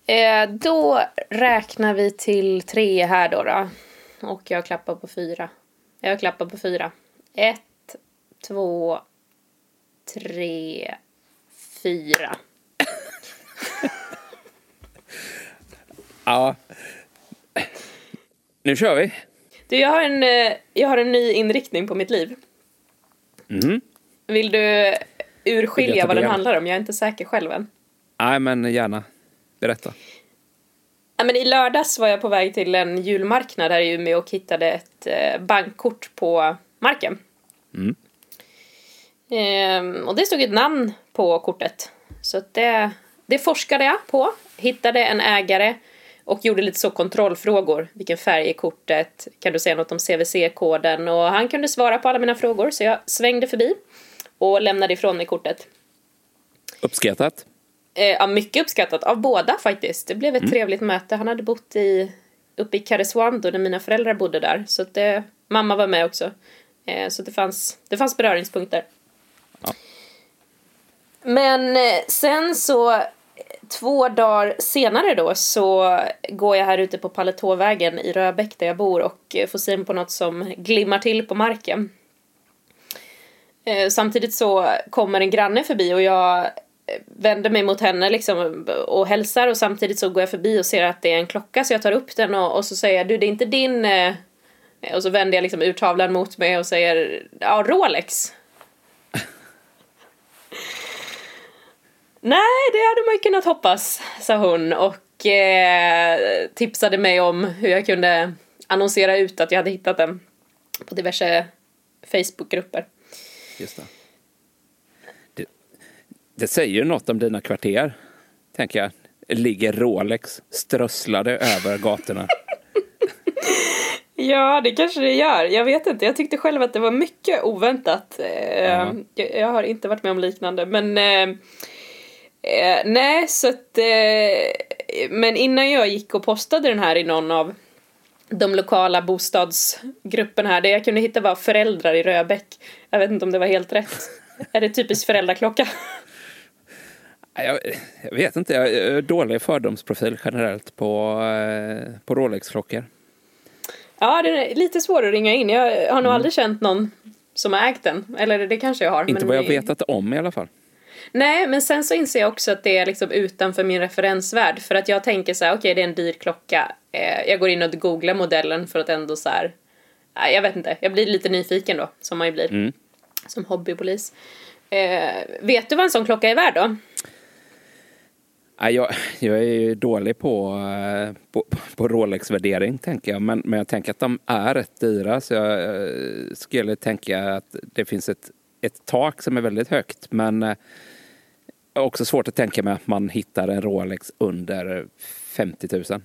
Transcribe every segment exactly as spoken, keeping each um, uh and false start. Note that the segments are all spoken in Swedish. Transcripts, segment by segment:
Eh, då räknar vi till tre här då, då. Och jag klappar på fyra. Jag klappar på fyra. Ett, två, tre, fyra. Ja. Nu kör vi. Du, jag har en, jag har en ny inriktning på mitt liv. Mm. Vill du urskilja vad den del. handlar om? Jag är inte säker själv än. Nej, men gärna. Berätta. Ja, men i lördags var jag på väg till en julmarknad här i Umeå och hittade ett eh, bankkort på marken. Mm. Ehm, och det stod ett namn på kortet. Så att det, det forskade jag på. Hittade en ägare och gjorde lite så kontrollfrågor. Vilken färg är kortet? Kan du säga något om C V C-koden? Och han kunde svara på alla mina frågor. Så jag svängde förbi och lämnade ifrån mig kortet. Uppskattat? Eh, ja, mycket uppskattat av båda faktiskt. Det blev ett mm. trevligt möte. Han hade bott i, uppe i Karesuando där mina föräldrar bodde där. Så att det, mamma var med också. Eh, så det fanns, det fanns beröringspunkter. Ja. Men eh, sen så två dagar senare då så går jag här ute på Paletåvägen i Röbäck där jag bor och får syn på något som glimmar till på marken. Eh, samtidigt så kommer en granne förbi och jag vänder mig mot henne liksom och hälsar, och samtidigt så går jag förbi och ser att det är en klocka, så jag tar upp den och, och så säger jag, du, det är inte din, eh, och så vänder jag liksom ur tavlan mot mig och säger, ja, Rolex. Nej, det hade man ju kunnat hoppas, sa hon, och eh, tipsade mig om hur jag kunde annonsera ut att jag hade hittat den på diverse Facebookgrupper. Just det. det. Det säger ju något om dina kvarter, tänker jag. Ligger Rolex strösslade över gatorna. Ja, det kanske det gör. Jag vet inte. Jag tyckte själv att det var mycket oväntat. Uh-huh. jag, jag har inte varit med om liknande. Men uh, uh, nej, så att... Uh, men innan jag gick och postade den här i någon av de lokala bostadsgrupperna här, det jag kunde hitta var föräldrar i Röbäck. Jag vet inte om det var helt rätt. Är det typiskt föräldraklocka? Jag, jag vet inte. Jag har dålig fördomsprofil generellt på, på Rolex-klockor. Ja, det är lite svårt att ringa in. Jag har nog mm. aldrig känt någon som har ägt den. Eller det kanske jag har. Inte men vad jag vetat om i alla fall. Nej, men sen så inser jag också att det är liksom utanför min referensvärld. För att jag tänker så här, okej, okay, det är en dyr klocka. Eh, jag går in och googlar modellen för att ändå så här... Eh, jag vet inte, jag blir lite nyfiken då, som man ju blir. Mm. Som hobbypolis. Eh, vet du vad en sån klocka är värd då? Jag, jag är ju dålig på, på, på Rolex-värdering, tänker jag. Men, men jag tänker att de är rätt dyra. Så jag skulle tänka att det finns ett, ett tak som är väldigt högt. Men också svårt att tänka mig att man hittar en Rolex under femtio tusen.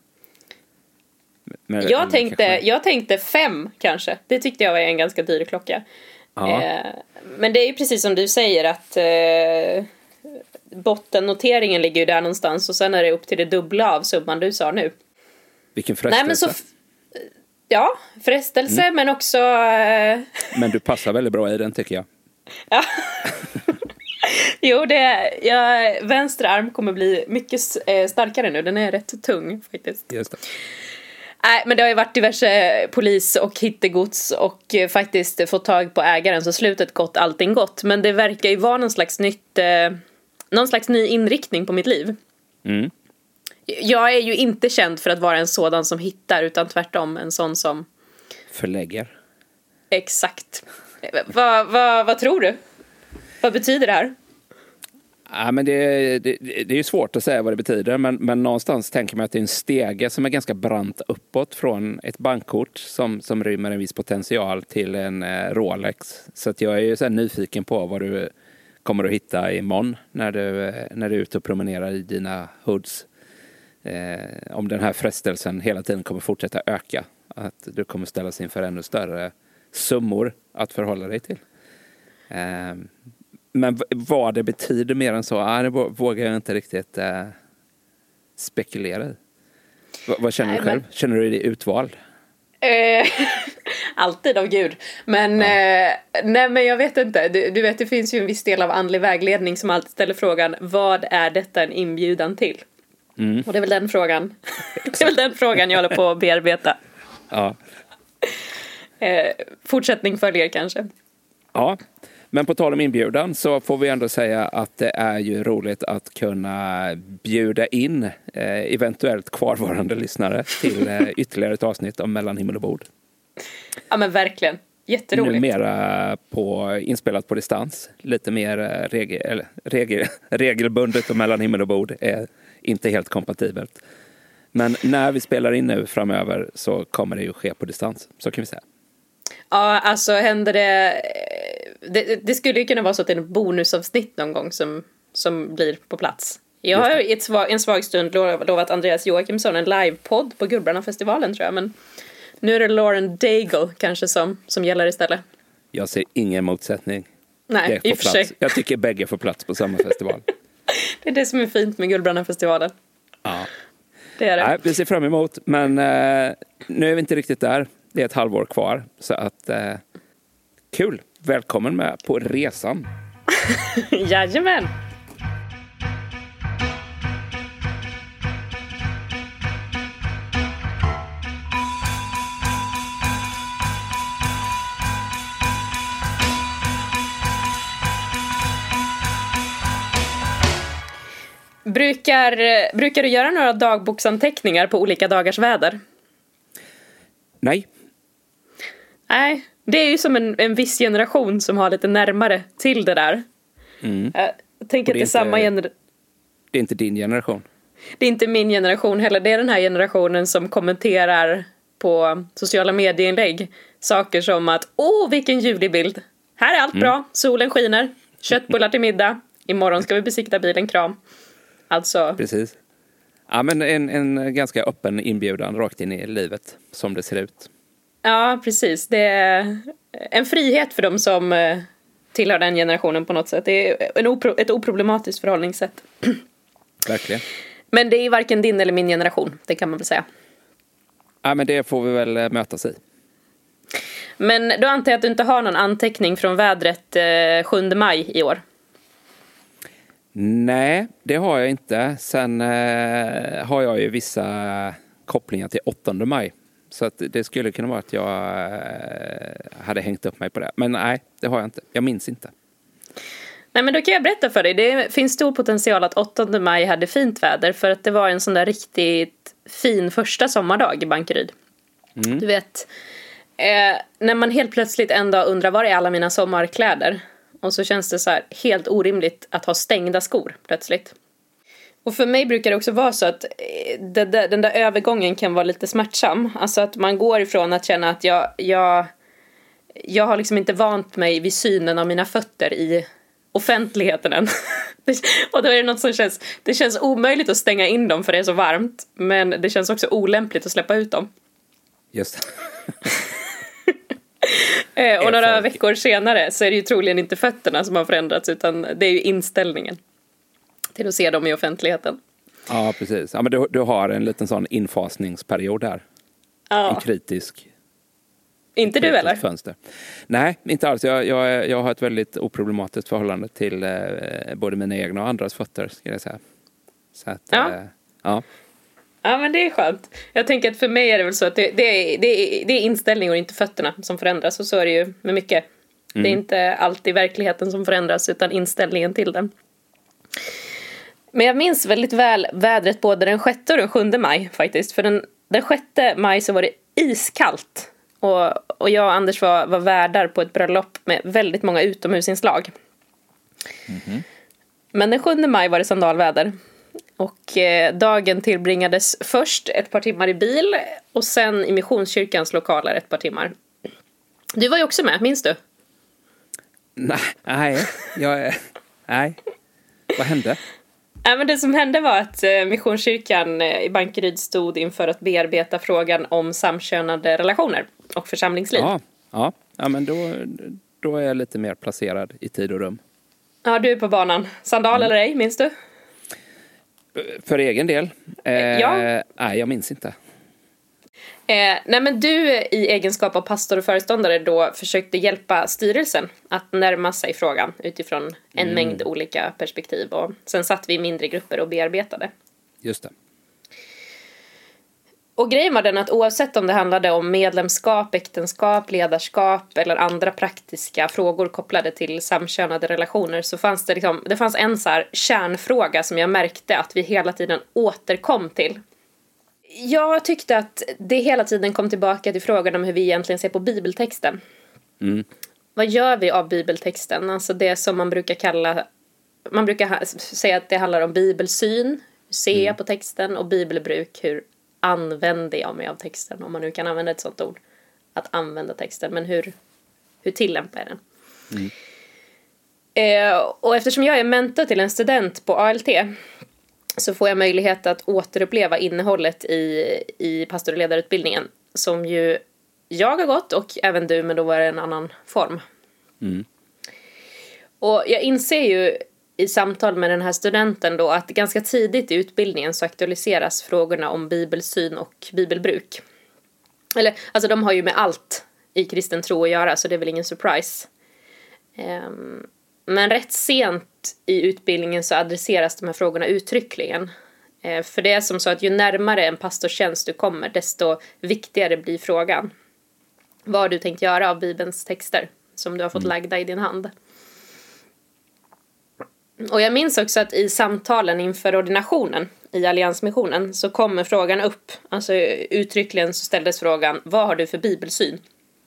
Men, jag, tänkte, jag tänkte fem kanske. Det tyckte jag var en ganska dyr klocka. Ja. Eh, men det är ju precis som du säger att... Eh, bottennoteringen ligger ju där någonstans, och sen är det upp till det dubbla av summan du sa nu. Vilken frestelse. Nej, men så f- ja, frestelse, mm. men också... Uh... Men du passar väldigt bra i den, tycker jag. Ja. Jo, det är, ja, vänster arm kommer bli mycket eh, starkare nu. Den är rätt tung faktiskt. Just det. Nej, men det har ju varit diverse polis och hittegods och eh, faktiskt fått tag på ägaren, så slutet gott, allting gott. Men det verkar ju vara någon slags nytt... Eh, någon slags ny inriktning på mitt liv. Mm. Jag är ju inte känd för att vara en sådan som hittar, utan tvärtom en sån som... förlägger. Exakt. Vad va, va tror du? Vad betyder det här? Ja, men det, det, det är ju svårt att säga vad det betyder, men, men någonstans tänker man att det är en stege som är ganska brant uppåt från ett bankkort som, som rymmer en viss potential till en eh, Rolex. Så att jag är ju så här nyfiken på vad du kommer att hitta imorgon när du, när du är ute och promenerar i dina hoods. Eh, om den här frestelsen hela tiden kommer fortsätta öka. Att du kommer ställas inför ännu större summor att förhålla dig till. Eh, men vad det betyder mer än så, ah, det vågar jag inte riktigt eh, spekulera i. V- vad känner Nej, du själv? Men... Känner du dig utvald? Eh, alltid av Gud. Men, ja. eh, nej, men jag vet inte. Du, du vet, det finns ju en viss del av andlig vägledning som alltid ställer frågan, vad är detta en inbjudan till? Mm. Och det är väl den frågan. Det är väl den frågan jag håller på att bearbeta. Ja. Eh, fortsättning följer kanske. Ja, men på tal om inbjudan så får vi ändå säga att det är ju roligt att kunna bjuda in eh, eventuellt kvarvarande lyssnare till eh, ytterligare ett avsnitt om Mellan himmel och bord. Ja, men verkligen. Jätteroligt. Numera på, inspelat på distans. Lite mer regel, eller, regel, regelbundet och Mellan himmel och bord är inte helt kompatibelt. Men när vi spelar in nu framöver så kommer det ju ske på distans. Så kan vi säga. Ja, alltså händer det... Det, det skulle ju kunna vara så att det är en bonusavsnitt någon gång som, som blir på plats. Jag har i ett svag, en svag stund lovat Andreas Joakimsson en livepodd på Gullbrannafestivalen tror jag. Men nu är det Lauren Daigle kanske som, som gäller istället. Jag ser ingen motsättning. Nej, i och för sig. Jag tycker bägge får plats på samma festival. Det är det som är fint med Gullbrannafestivalen. Ja. Det är det. Nej, vi ser fram emot, men eh, nu är vi inte riktigt där. Det är ett halvår kvar, så att eh, kul. Välkommen med på resan. Jajamän. Brukar, brukar du göra några dagboksanteckningar på olika dagars väder? Nej. Nej, det är ju som en, en viss generation som har lite närmare till det där. Mm. Jag tänker att det är samma generation. Det är inte din generation. Det är inte min generation heller. Det är den här generationen som kommenterar på sociala medieinlägg saker som att åh, vilken ljuvlig bild. Här är allt mm. bra. Solen skiner. Köttbullar till middag. Imorgon ska vi besikta bilen. Kram. Alltså. Precis. Ja, men en, en ganska öppen inbjudan rakt in i livet som det ser ut. Ja, precis. Det är en frihet för dem som tillhör den generationen på något sätt. Det är en opro- ett oproblematiskt förhållningssätt. Verkligen. Men det är varken din eller min generation, det kan man väl säga. Ja, men det får vi väl mötas i. Men då antar jag att du inte har någon anteckning från vädret eh, sjunde maj i år? Nej, det har jag inte. Sen eh, har jag ju vissa kopplingar till åttonde maj. Så att det skulle kunna vara att jag eh, hade hängt upp mig på det. Men nej, det har jag inte. Jag minns inte. Nej, men då kan jag berätta för dig. Det finns stor potential att åttonde maj hade fint väder. För att det var en sån där riktigt fin första sommardag i Bankeryd. Mm. Du vet, eh, när man helt plötsligt en dag undrar var är alla mina sommarkläder? Och så känns det så här helt orimligt att ha stängda skor plötsligt. Och för mig brukar det också vara så att det, det, den där övergången kan vara lite smärtsam. Alltså att man går ifrån att känna att jag, jag, jag har liksom inte vant mig vid synen av mina fötter i offentligheten än. Och då är det något som känns, det känns omöjligt att stänga in dem för det är så varmt. Men det känns också olämpligt att släppa ut dem. Just Och några veckor senare så är det ju troligen inte fötterna som har förändrats utan det är ju inställningen till att se dem i offentligheten. Ja, precis. Ja, men du, du har en liten sån infasningsperiod här. Ja. En kritisk. Inte du eller? Fönster. Nej, inte alls. Jag, jag, jag har ett väldigt oproblematiskt förhållande till eh, både mina egna och andras fötter, ska jag säga. Så att, ja. Eh, ja. Ja, men det är skönt. Jag tänker att för mig är det väl så att det, det, är, det, är, det är inställning och inte fötterna som förändras. Och så är det ju med mycket. Mm. Det är inte alltid verkligheten som förändras utan inställningen till den. Men jag minns väldigt väl vädret både den sjätte och den sjunde maj faktiskt. För den, den sjätte maj så var det iskallt. Och, och jag och Anders var, var värdar på ett bröllop med väldigt många utomhusinslag. Mm-hmm. Men den sjunde maj var det sandalväder. Och eh, dagen tillbringades först ett par timmar i bil och sen i Missionskyrkans lokaler ett par timmar. Du var ju också med, minns du? Nej, nej, jag, nej. Vad hände? Ja, men det som hände var att eh, Missionskyrkan eh, i Bankeryd stod inför att bearbeta frågan om samkönade relationer och församlingsliv. Ja, ja. ja men då, då är jag lite mer placerad i tid och rum. Ja, du är på banan. Sandal mm. eller ej, minns du? För egen del? Eh, ja. Nej, jag minns inte. Eh, nej, men du i egenskap av pastor och föreståndare då försökte hjälpa styrelsen att närma sig frågan utifrån en mm. mängd olika perspektiv. Och sen satt vi i mindre grupper och bearbetade. Just det. Och grejen var den att oavsett om det handlade om medlemskap, äktenskap, ledarskap eller andra praktiska frågor kopplade till samkönade relationer, så fanns det liksom, det fanns en så här kärnfråga som jag märkte att vi hela tiden återkom till. Jag tyckte att det hela tiden kom tillbaka till frågan om hur vi egentligen ser på bibeltexten. Mm. Vad gör vi av bibeltexten? Alltså det som man brukar kalla, man brukar ha, säga att det handlar om bibelsyn, hur ser jag mm. på texten, och bibelbruk, hur använder jag mig av texten, om man nu kan använda ett sånt ord, att använda texten, men hur, hur tillämpar jag den? Mm. Eh, och eftersom jag är mentor till en student på A L T, så får jag möjlighet att återuppleva innehållet i, i pastor- och ledarutbildningen, som ju jag har gått, och även du, men då var det en annan form. Mm. Och jag inser ju i samtal med den här studenten då att ganska tidigt i utbildningen så aktualiseras frågorna om bibelsyn och bibelbruk. Eller, alltså de har ju med allt i kristen tro att göra, så det är väl ingen surprise. Um, men rätt sent i utbildningen så adresseras de här frågorna uttryckligen. Uh, för det är som så att ju närmare en pastortjänst du kommer, desto viktigare blir frågan. Vad har du tänkt göra av Bibelns texter som du har fått mm. lagda i din hand? Och jag minns också att i samtalen inför ordinationen i Alliansmissionen så kommer frågan upp. Alltså uttryckligen så ställdes frågan: vad har du för bibelsyn?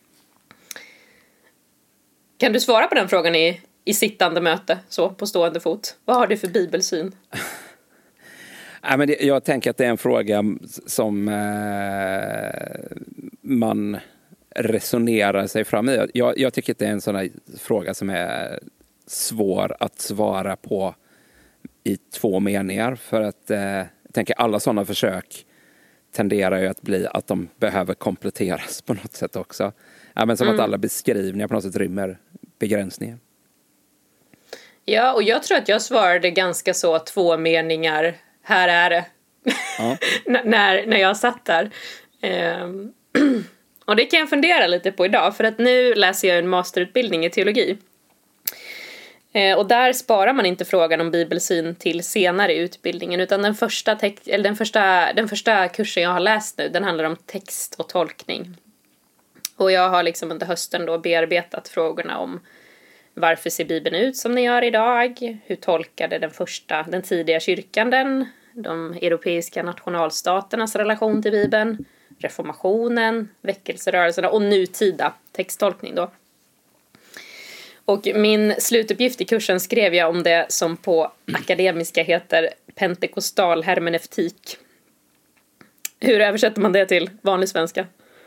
Kan du svara på den frågan i, i sittande möte, så på stående fot? Vad har du för bibelsyn? Ja, men det, jag tänker att det är en fråga som eh, man resonerar sig fram i. Jag, jag tycker att det är en sån här fråga som är svår att svara på i två meningar, för att eh, jag tänker alla sådana försök tenderar ju att bli att de behöver kompletteras på något sätt också. Ja, men som mm. att alla beskrivningar på något sätt rymmer begränsningar. Ja, och jag tror att jag svarade ganska så två meningar. Här är det. Ja. när, när jag satt där. Um, och det kan jag fundera lite på idag, för att nu läser jag en masterutbildning i teologi. Och där sparar man inte frågan om bibelsyn till senare i utbildningen, utan den första, text, eller den, första, den första kursen jag har läst nu, den handlar om text och tolkning. Och jag har liksom under hösten då bearbetat frågorna om varför ser Bibeln ut som den gör idag? Hur tolkade den första, den tidiga kyrkan den? De europeiska nationalstaternas relation till Bibeln? Reformationen, väckelserörelserna och nutida texttolkning då. Och min slutuppgift i kursen skrev jag om det som på akademiska heter pentekostal hermeneutik. Hur översätter man det till vanlig svenska?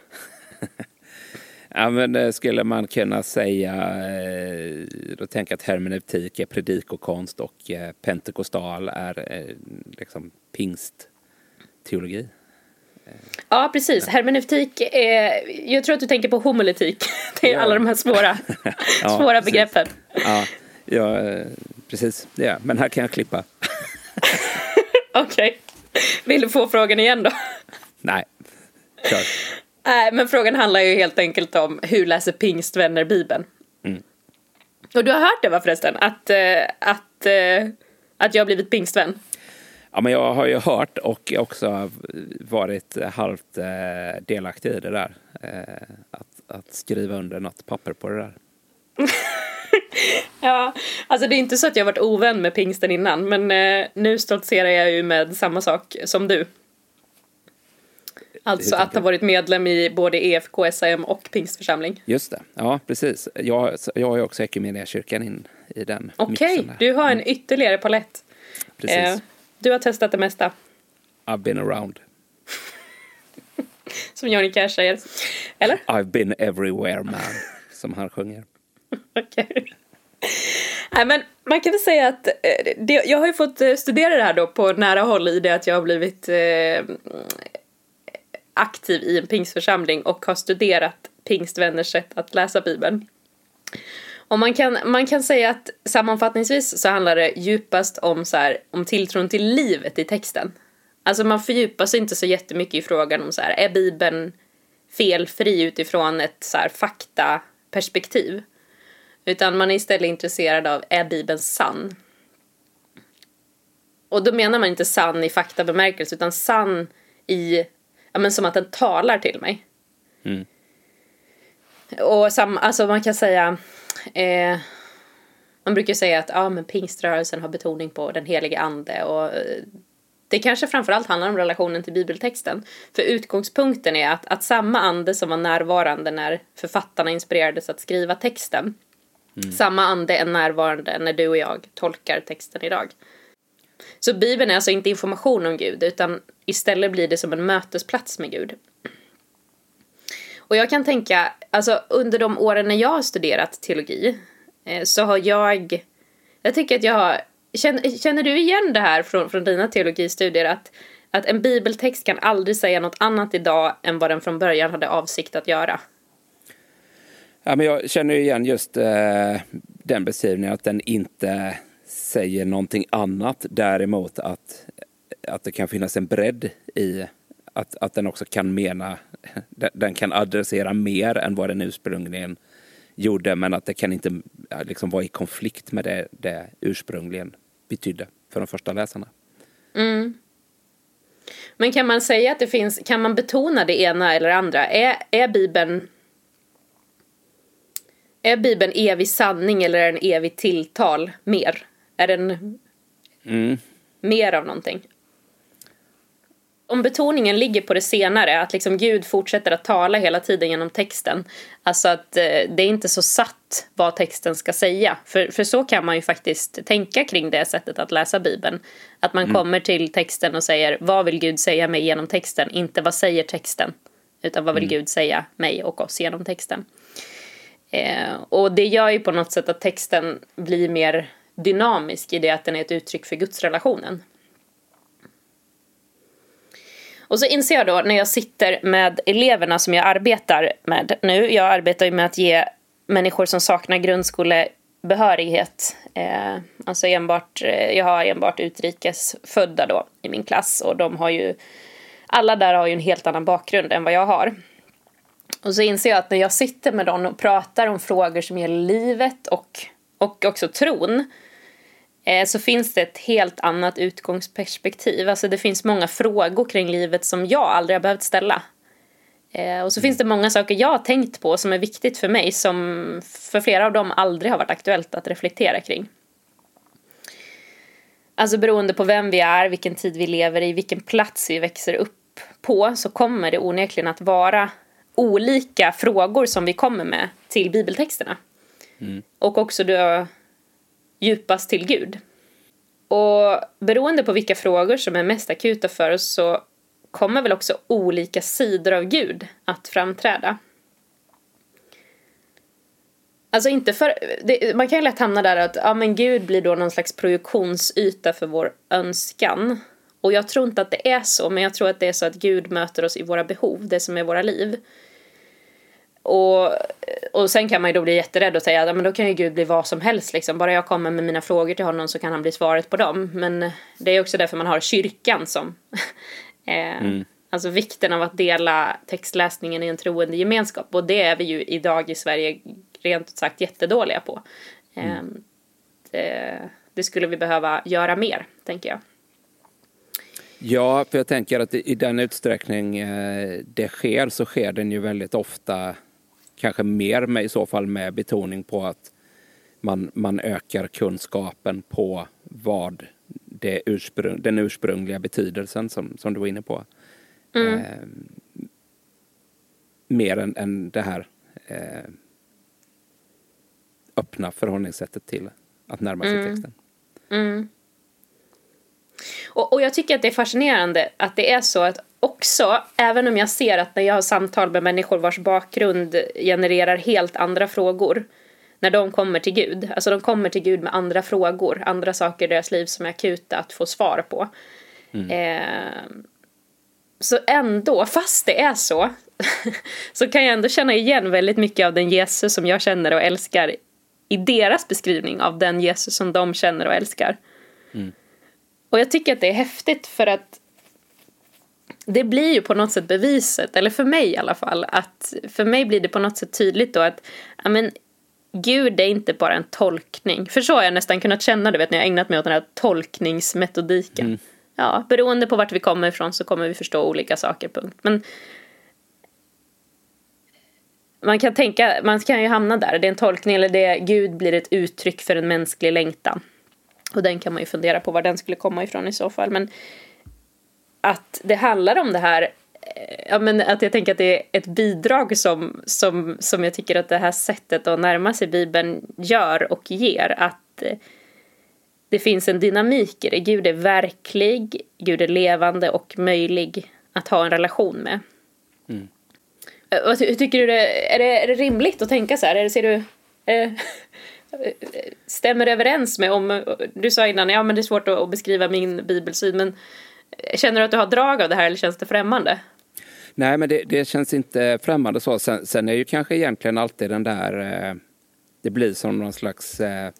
Ja, men det skulle man kunna säga, då tänker jag att hermeneutik är predikokonst och pentekostal är liksom pingstteologi. Ja, precis. Hermeneutik är, jag tror att du tänker på homiletik. Det är ja. alla de här svåra, ja, svåra begreppen. Ja, ja, precis. Ja, men här kan jag klippa. Okej. Okay. Vill du få frågan igen då? Nej, kör. Nej, men frågan handlar ju helt enkelt om hur läser pingstvänner Bibeln. Mm. Och du har hört det, va, förresten? Att, att, att jag har blivit pingstvän. Ja, men jag har ju hört och också varit halvt delaktig i det där. Att, att skriva under något papper på det där. Ja, alltså det är inte så att jag har varit ovän med pingsten innan, men nu stoltserar jag ju med samma sak som du. Alltså att ha varit medlem i både E F K, S A M och pingstförsamling. Just det, ja precis. Jag, jag har ju också Ekumeniakyrkan in i den. Okej, okay, du har en ytterligare palett. Precis. Eh, du har testat det mesta. I've been around. Som Johnny Cash säger. Eller? I've been everywhere, man. Som han sjunger. Okej. Okay. Nej, men man kan väl säga att det, jag har ju fått studera det här då på nära håll i det att jag har blivit eh, aktiv i en pingstförsamling och har studerat pingstvänners sätt att läsa Bibeln. Och man kan, man kan säga att sammanfattningsvis så handlar det djupast om, så här, om tilltron till livet i texten. Alltså man fördjupar sig inte så jättemycket i frågan om så här, är Bibeln felfri utifrån ett så här faktaperspektiv? Utan man är istället intresserad av, är Bibeln sann? Och då menar man inte sann i faktabemärkelse, utan sann i, ja, men som att den talar till mig. Mm. Och sam, alltså man kan säga, eh, man brukar säga att ja, men pingströrelsen har betoning på den helige ande, och eh, det kanske framförallt handlar om relationen till bibeltexten. För utgångspunkten är att, att samma ande som var närvarande när författarna inspirerades att skriva texten, mm. samma ande är närvarande när du och jag tolkar texten idag. Så Bibeln är alltså inte information om Gud, utan istället blir det som en mötesplats med Gud. Och jag kan tänka, alltså under de åren när jag har studerat teologi, eh, så har jag, jag tycker att jag har, känner, känner du igen det här från, från dina teologistudier, att, att en bibeltext kan aldrig säga något annat idag än vad den från början hade avsikt att göra? Ja, men jag känner igen just eh, den beskrivningen, att den inte säger någonting annat, däremot att, att det kan finnas en bredd i att, att den också kan mena, den kan adressera mer än vad den ursprungligen gjorde, men att det kan inte liksom vara i konflikt med det, det ursprungligen betydde för de första läsarna. Mm. Men kan man säga att det finns, kan man betona det ena eller andra? Är, är Bibeln är Bibeln evig sanning eller är den evig tilltal mer? Är den mm. mer av någonting? Om betoningen ligger på det senare, att liksom Gud fortsätter att tala hela tiden genom texten, alltså att eh, det är inte så satt vad texten ska säga, för, för så kan man ju faktiskt tänka kring det sättet att läsa Bibeln, att man mm. kommer till texten och säger, vad vill Gud säga mig genom texten, inte vad säger texten, utan vad vill mm. Gud säga mig och oss genom texten. Eh, och det gör ju på något sätt att texten blir mer dynamisk i det att den är ett uttryck för gudsrelationen. Och så inser jag då när jag sitter med eleverna som jag arbetar med nu. Jag arbetar ju med att ge människor som saknar grundskolebehörighet. Eh, alltså enbart, jag har enbart utrikesfödda då i min klass. Och de har ju, alla där har ju en helt annan bakgrund än vad jag har. Och så inser jag att när jag sitter med dem och pratar om frågor som gäller livet och, och också tron, så finns det ett helt annat utgångsperspektiv. Alltså det finns många frågor kring livet som jag aldrig har behövt ställa. Eh, och så finns det många saker jag har tänkt på som är viktigt för mig, som för flera av dem aldrig har varit aktuellt att reflektera kring. Alltså beroende på vem vi är, vilken tid vi lever i, vilken plats vi växer upp på, så kommer det onekligen att vara olika frågor som vi kommer med till bibeltexterna. Mm. Och också då djupast till Gud. Och beroende på vilka frågor som är mest akuta för oss, så kommer väl också olika sidor av Gud att framträda. Alltså inte för, det, man kan ju lätt hamna där att ja, men Gud blir då någon slags projektionsyta för vår önskan. Och jag tror inte att det är så, men jag tror att det är så att Gud möter oss i våra behov, det som är våra liv. Och, och sen kan man ju då bli jätterädd och säga att ja, men då kan ju Gud bli vad som helst liksom. Bara jag kommer med mina frågor till honom så kan han bli svaret på dem. Men det är också därför man har kyrkan som eh, mm. alltså vikten av att dela textläsningen i en troende gemenskap. Och det är vi ju idag i Sverige rent ut sagt jättedåliga på. eh, mm. det, det skulle vi behöva göra mer, tänker jag. Ja, för jag tänker att i den utsträckning det sker, så sker den ju väldigt ofta, kanske mer med i så fall med betoning på att man, man ökar kunskapen på vad det ursprung, den ursprungliga betydelsen som, som du var inne på. Mm. Eh, mer än, än det här eh, öppna förhållningssättet till att närma sig mm. texten. Mm. Och, och jag tycker att det är fascinerande att det är så att också, även om jag ser att när jag har samtal med människor vars bakgrund genererar helt andra frågor, när de kommer till Gud, alltså de kommer till Gud med andra frågor, andra saker i deras liv som är akuta att få svar på. Mm. Eh, så ändå, fast det är så, så kan jag ändå känna igen väldigt mycket av den Jesus som jag känner och älskar i deras beskrivning av den Jesus som de känner och älskar. Mm. Och jag tycker att det är häftigt, för att det blir ju på något sätt beviset, eller för mig i alla fall, att för mig blir det på något sätt tydligt då att ja, men, Gud är inte bara en tolkning. För så har jag nästan kunnat känna, du vet, när jag ägnat mig åt den här tolkningsmetodiken. Mm. ja, beroende på vart vi kommer ifrån så kommer vi förstå olika saker, punkt. Men man kan tänka, man kan ju hamna där. Det är en tolkning, eller det Gud blir ett uttryck för en mänsklig längtan. Och den kan man ju fundera på var den skulle komma ifrån i så fall. Men att det handlar om det här, ja, men att jag tänker att det är ett bidrag som, som, som jag tycker att det här sättet att närma sig Bibeln gör och ger. Att det finns en dynamik i det. Gud är verklig, Gud är levande och möjlig att ha en relation med. Mm. Hur tycker du det är, det, är det rimligt att tänka så här? Är det, ser du, är, stämmer det överens med om, du sa innan, ja men det är svårt att, att beskriva min bibelsyn, men känner du att du har drag av det här eller känns det främmande? Nej, men det, det känns inte främmande så. Sen, sen är ju kanske egentligen alltid den där, eh, det blir som någon slags eh,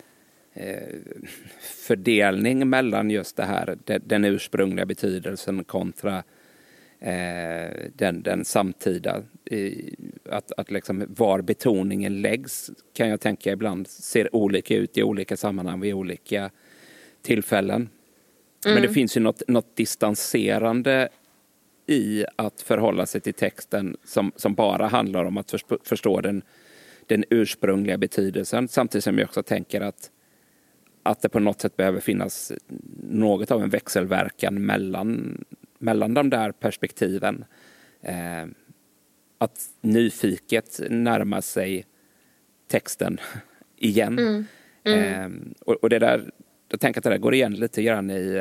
fördelning mellan just det här, den, den ursprungliga betydelsen kontra eh, den, den samtida. I, att, att liksom var betoningen läggs kan jag tänka ibland ser olika ut i olika sammanhang vid olika tillfällen. Mm. Men det finns ju något, något distanserande i att förhålla sig till texten som, som bara handlar om att förstå, förstå den, den ursprungliga betydelsen. Samtidigt som jag också tänker att, att det på något sätt behöver finnas något av en växelverkan mellan, mellan de där perspektiven. Eh, att nyfiket närmar sig texten igen. Mm. Mm. Eh, och, och det där, jag tänker att det där går igen lite grann i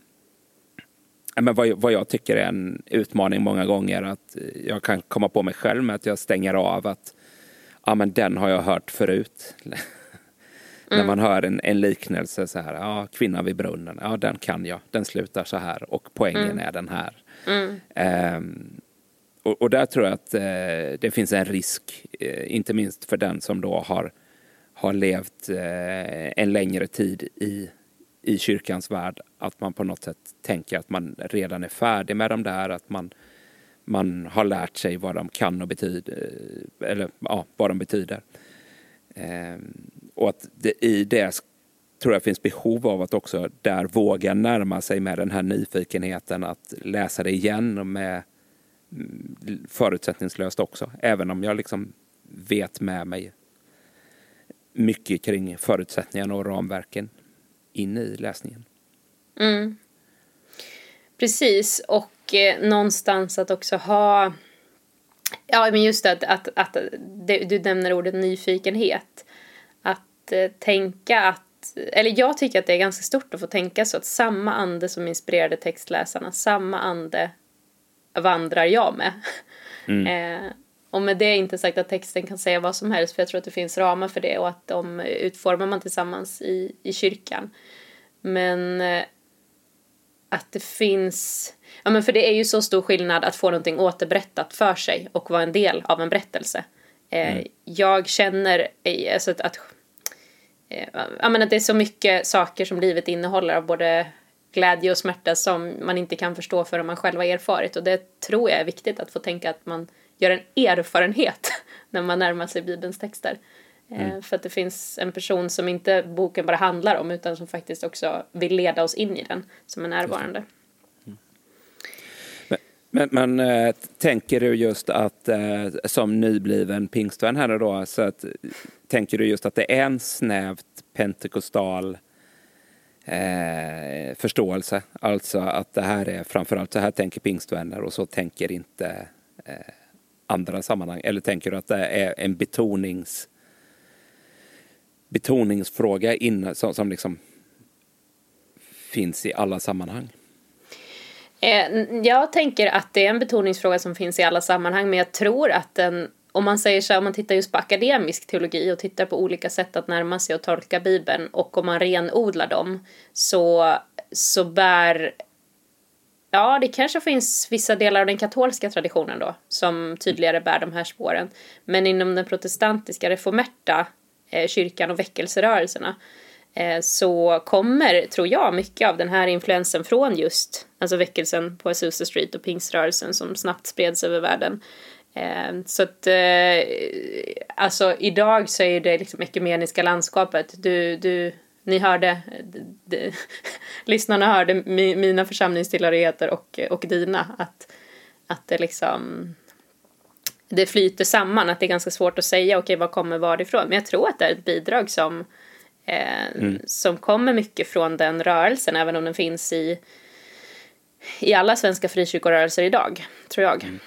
eh, men vad, vad jag tycker är en utmaning många gånger. Att jag kan komma på mig själv med att jag stänger av att ja, men den har jag hört förut. Mm. När man hör en, en liknelse så här, ja, kvinnan vid brunnen, ja den kan jag, den slutar så här och poängen mm. är den här. Mm. Eh, och, och där tror jag att eh, det finns en risk, eh, inte minst för den som då har, har levt eh, en längre tid i i kyrkans värld, att man på något sätt tänker att man redan är färdig med de där, att man, man har lärt sig vad de kan och betyder, eller ja, vad de betyder. Eh, och att det, i det tror jag finns behov av att också där våga närma sig med den här nyfikenheten att läsa det igen och med förutsättningslöst också, även om jag liksom vet med mig mycket kring förutsättningarna och ramverken in i läsningen. Mm. Precis, och eh, någonstans att också ha, ja men just det, att, att, att det, du nämner ordet nyfikenhet, att eh, tänka att, eller jag tycker att det är ganska stort att få tänka så att samma ande som inspirerade textläsarna, samma ande vandrar jag med. Mm. eh, och med det är inte sagt att texten kan säga vad som helst, för jag tror att det finns ramar för det och att de utformar man tillsammans i, i kyrkan. Men eh, att det finns, ja men för det är ju så stor skillnad att få någonting återberättat för sig och vara en del av en berättelse. Eh, mm. Jag känner eh, alltså att, att, eh, ja, men att det är så mycket saker som livet innehåller av både glädje och smärta som man inte kan förstå förrän man själv har erfarit. Och det tror jag är viktigt att få tänka att man gör en erfarenhet när man närmar sig Bibelns texter. Mm. För att det finns en person som inte boken bara handlar om utan som faktiskt också vill leda oss in i den som är närvarande. Mm. Men, men, men äh, tänker du just att äh, som nybliven pingstvän här då, så att, tänker du just att det är en snävt pentekostal äh, förståelse, alltså att det här är framförallt så här tänker pingstvänner och så tänker inte äh, andra sammanhang, eller tänker du att det är en betonings betoningsfråga in, som, som liksom finns i alla sammanhang? Jag tänker att det är en betoningsfråga som finns i alla sammanhang, men jag tror att den, om man säger så, om man tittar just på akademisk teologi och tittar på olika sätt att närma sig och tolka Bibeln, och om man renodlar dem, så, så bär, ja det kanske finns vissa delar av den katolska traditionen då, som tydligare bär de här spåren, men inom den protestantiska reformerta kyrkan och väckelserörelserna så kommer, tror jag, mycket av den här influensen från just alltså väckelsen på Azusa Street och pingströrelsen som snabbt spreds över världen. Så att alltså idag så är det liksom ekumeniska landskapet, du, du ni hörde, d- d- lyssnarna hörde mi, mina församlingstillhörigheter och, och dina, att, att det liksom, det flyter samman, att det är ganska svårt att säga, okej, okay, vad kommer vad ifrån? Men jag tror att det är ett bidrag som, eh, mm. som kommer mycket från den rörelsen, även om den finns i, i alla svenska frikyrkorörelser idag, tror jag. Mm.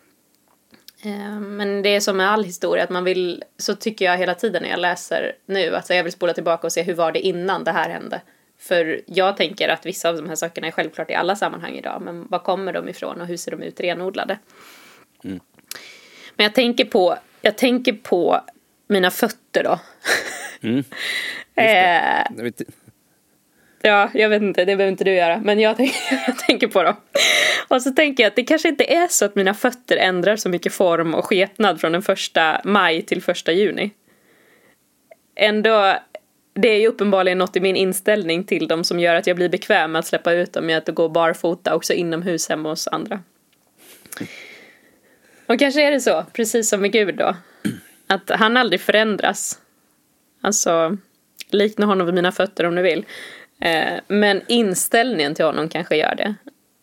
Men det är som med all historia, att man vill, så tycker jag hela tiden när jag läser nu, att jag vill spola tillbaka och se hur var det innan det här hände. För jag tänker att vissa av de här sakerna är självklart i alla sammanhang idag, men var kommer de ifrån och hur ser de ut renodlade? Mm. Men jag tänker på, jag tänker på mina fötter då. Mm. eh, ja, jag vet inte, det behöver inte du göra, men jag tänker, jag tänker på dem. Och så tänker jag att det kanske inte är så att mina fötter ändrar så mycket form och skepnad från den första maj till första juni. Ändå, det är ju uppenbarligen något i min inställning till dem som gör att jag blir bekväm med att släppa ut dem med att gå barfota också inomhus hemma hos andra. Och kanske är det så, precis som med Gud då, att han aldrig förändras. Alltså, likna honom vid mina fötter om du vill. Men inställningen till honom kanske gör det.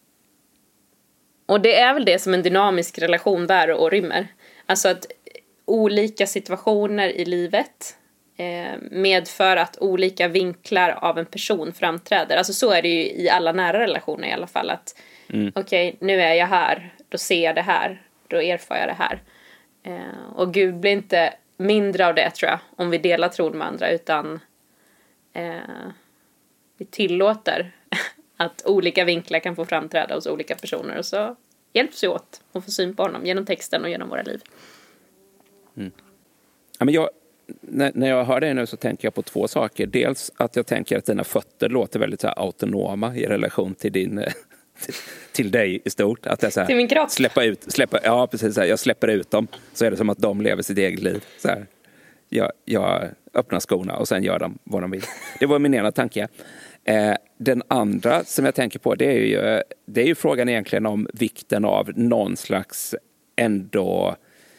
Och det är väl det som en dynamisk relation bär och rymmer. Alltså att olika situationer i livet eh, medför att olika vinklar av en person framträder. Alltså så är det ju i alla nära relationer i alla fall. Att mm. okej, okay, nu är jag här, då ser jag det här, då erfar jag det här. Eh, och Gud blir inte mindre av det, tror jag, om vi delar tron med andra, utan eh, vi tillåter att olika vinklar kan få framträda hos olika personer, och så hjälps vi åt att få syn på honom genom texten och genom våra liv. Mm. Ja, men jag, när, när jag hör det nu så tänker jag på två saker. Dels att jag tänker att dina fötter låter väldigt så här autonoma i relation till din till, till dig i stort. Att jag, så här, till min kropp. Släppa ut, släppa, ja, precis. Så här, jag släpper ut dem, så är det som att de lever sitt eget liv. Så här, jag, jag öppnar skorna och sen gör de vad de vill. Det var min ena tanke. Eh, den andra som jag tänker på, det är ju, det är ju frågan egentligen om vikten av någon slags ändå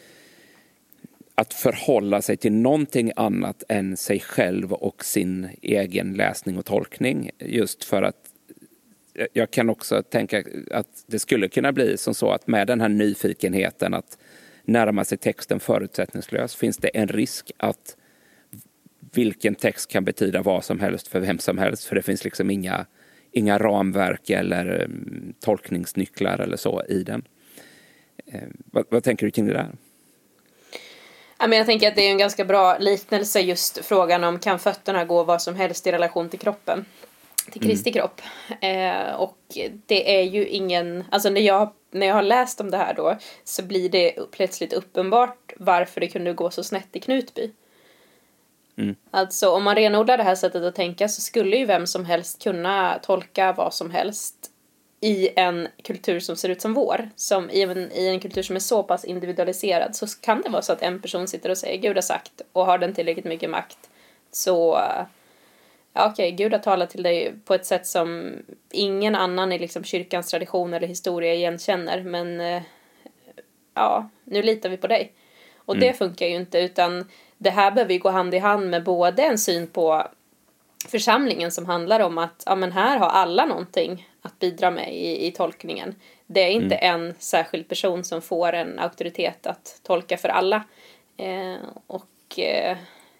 att förhålla sig till någonting annat än sig själv och sin egen läsning och tolkning. Just för att jag kan också tänka att det skulle kunna bli som så att med den här nyfikenheten att närma sig texten förutsättningslös, finns det en risk att vilken text kan betyda vad som helst för vem som helst, för det finns liksom inga, inga ramverk eller um, tolkningsnycklar eller så i den. Eh, vad, vad tänker du kring det där? Ja, men jag tänker att det är en ganska bra liknelse, just frågan om kan fötterna gå vad som helst i relation till kroppen, till Kristi mm. kropp. Eh, och det är ju ingen, alltså när jag, när jag har läst om det här då, så blir det plötsligt uppenbart varför det kunde gå så snett i Knutby. Mm. Alltså om man renodlar det här sättet att tänka, så skulle ju vem som helst kunna tolka vad som helst i en kultur som ser ut som vår. Som även i en kultur som är så pass individualiserad, så kan det vara så att en person sitter och säger Gud har sagt, och har den tillräckligt mycket makt, så ja, okej, Gud har talat till dig på ett sätt som ingen annan i liksom kyrkans tradition eller historia igenkänner, men ja, nu litar vi på dig. Och mm. det funkar ju inte, utan det här behöver ju gå hand i hand med både en syn på församlingen som handlar om att ja, men här har alla någonting att bidra med i, i tolkningen. Det är inte mm. en särskild person som får en auktoritet att tolka för alla. Eh, och eh,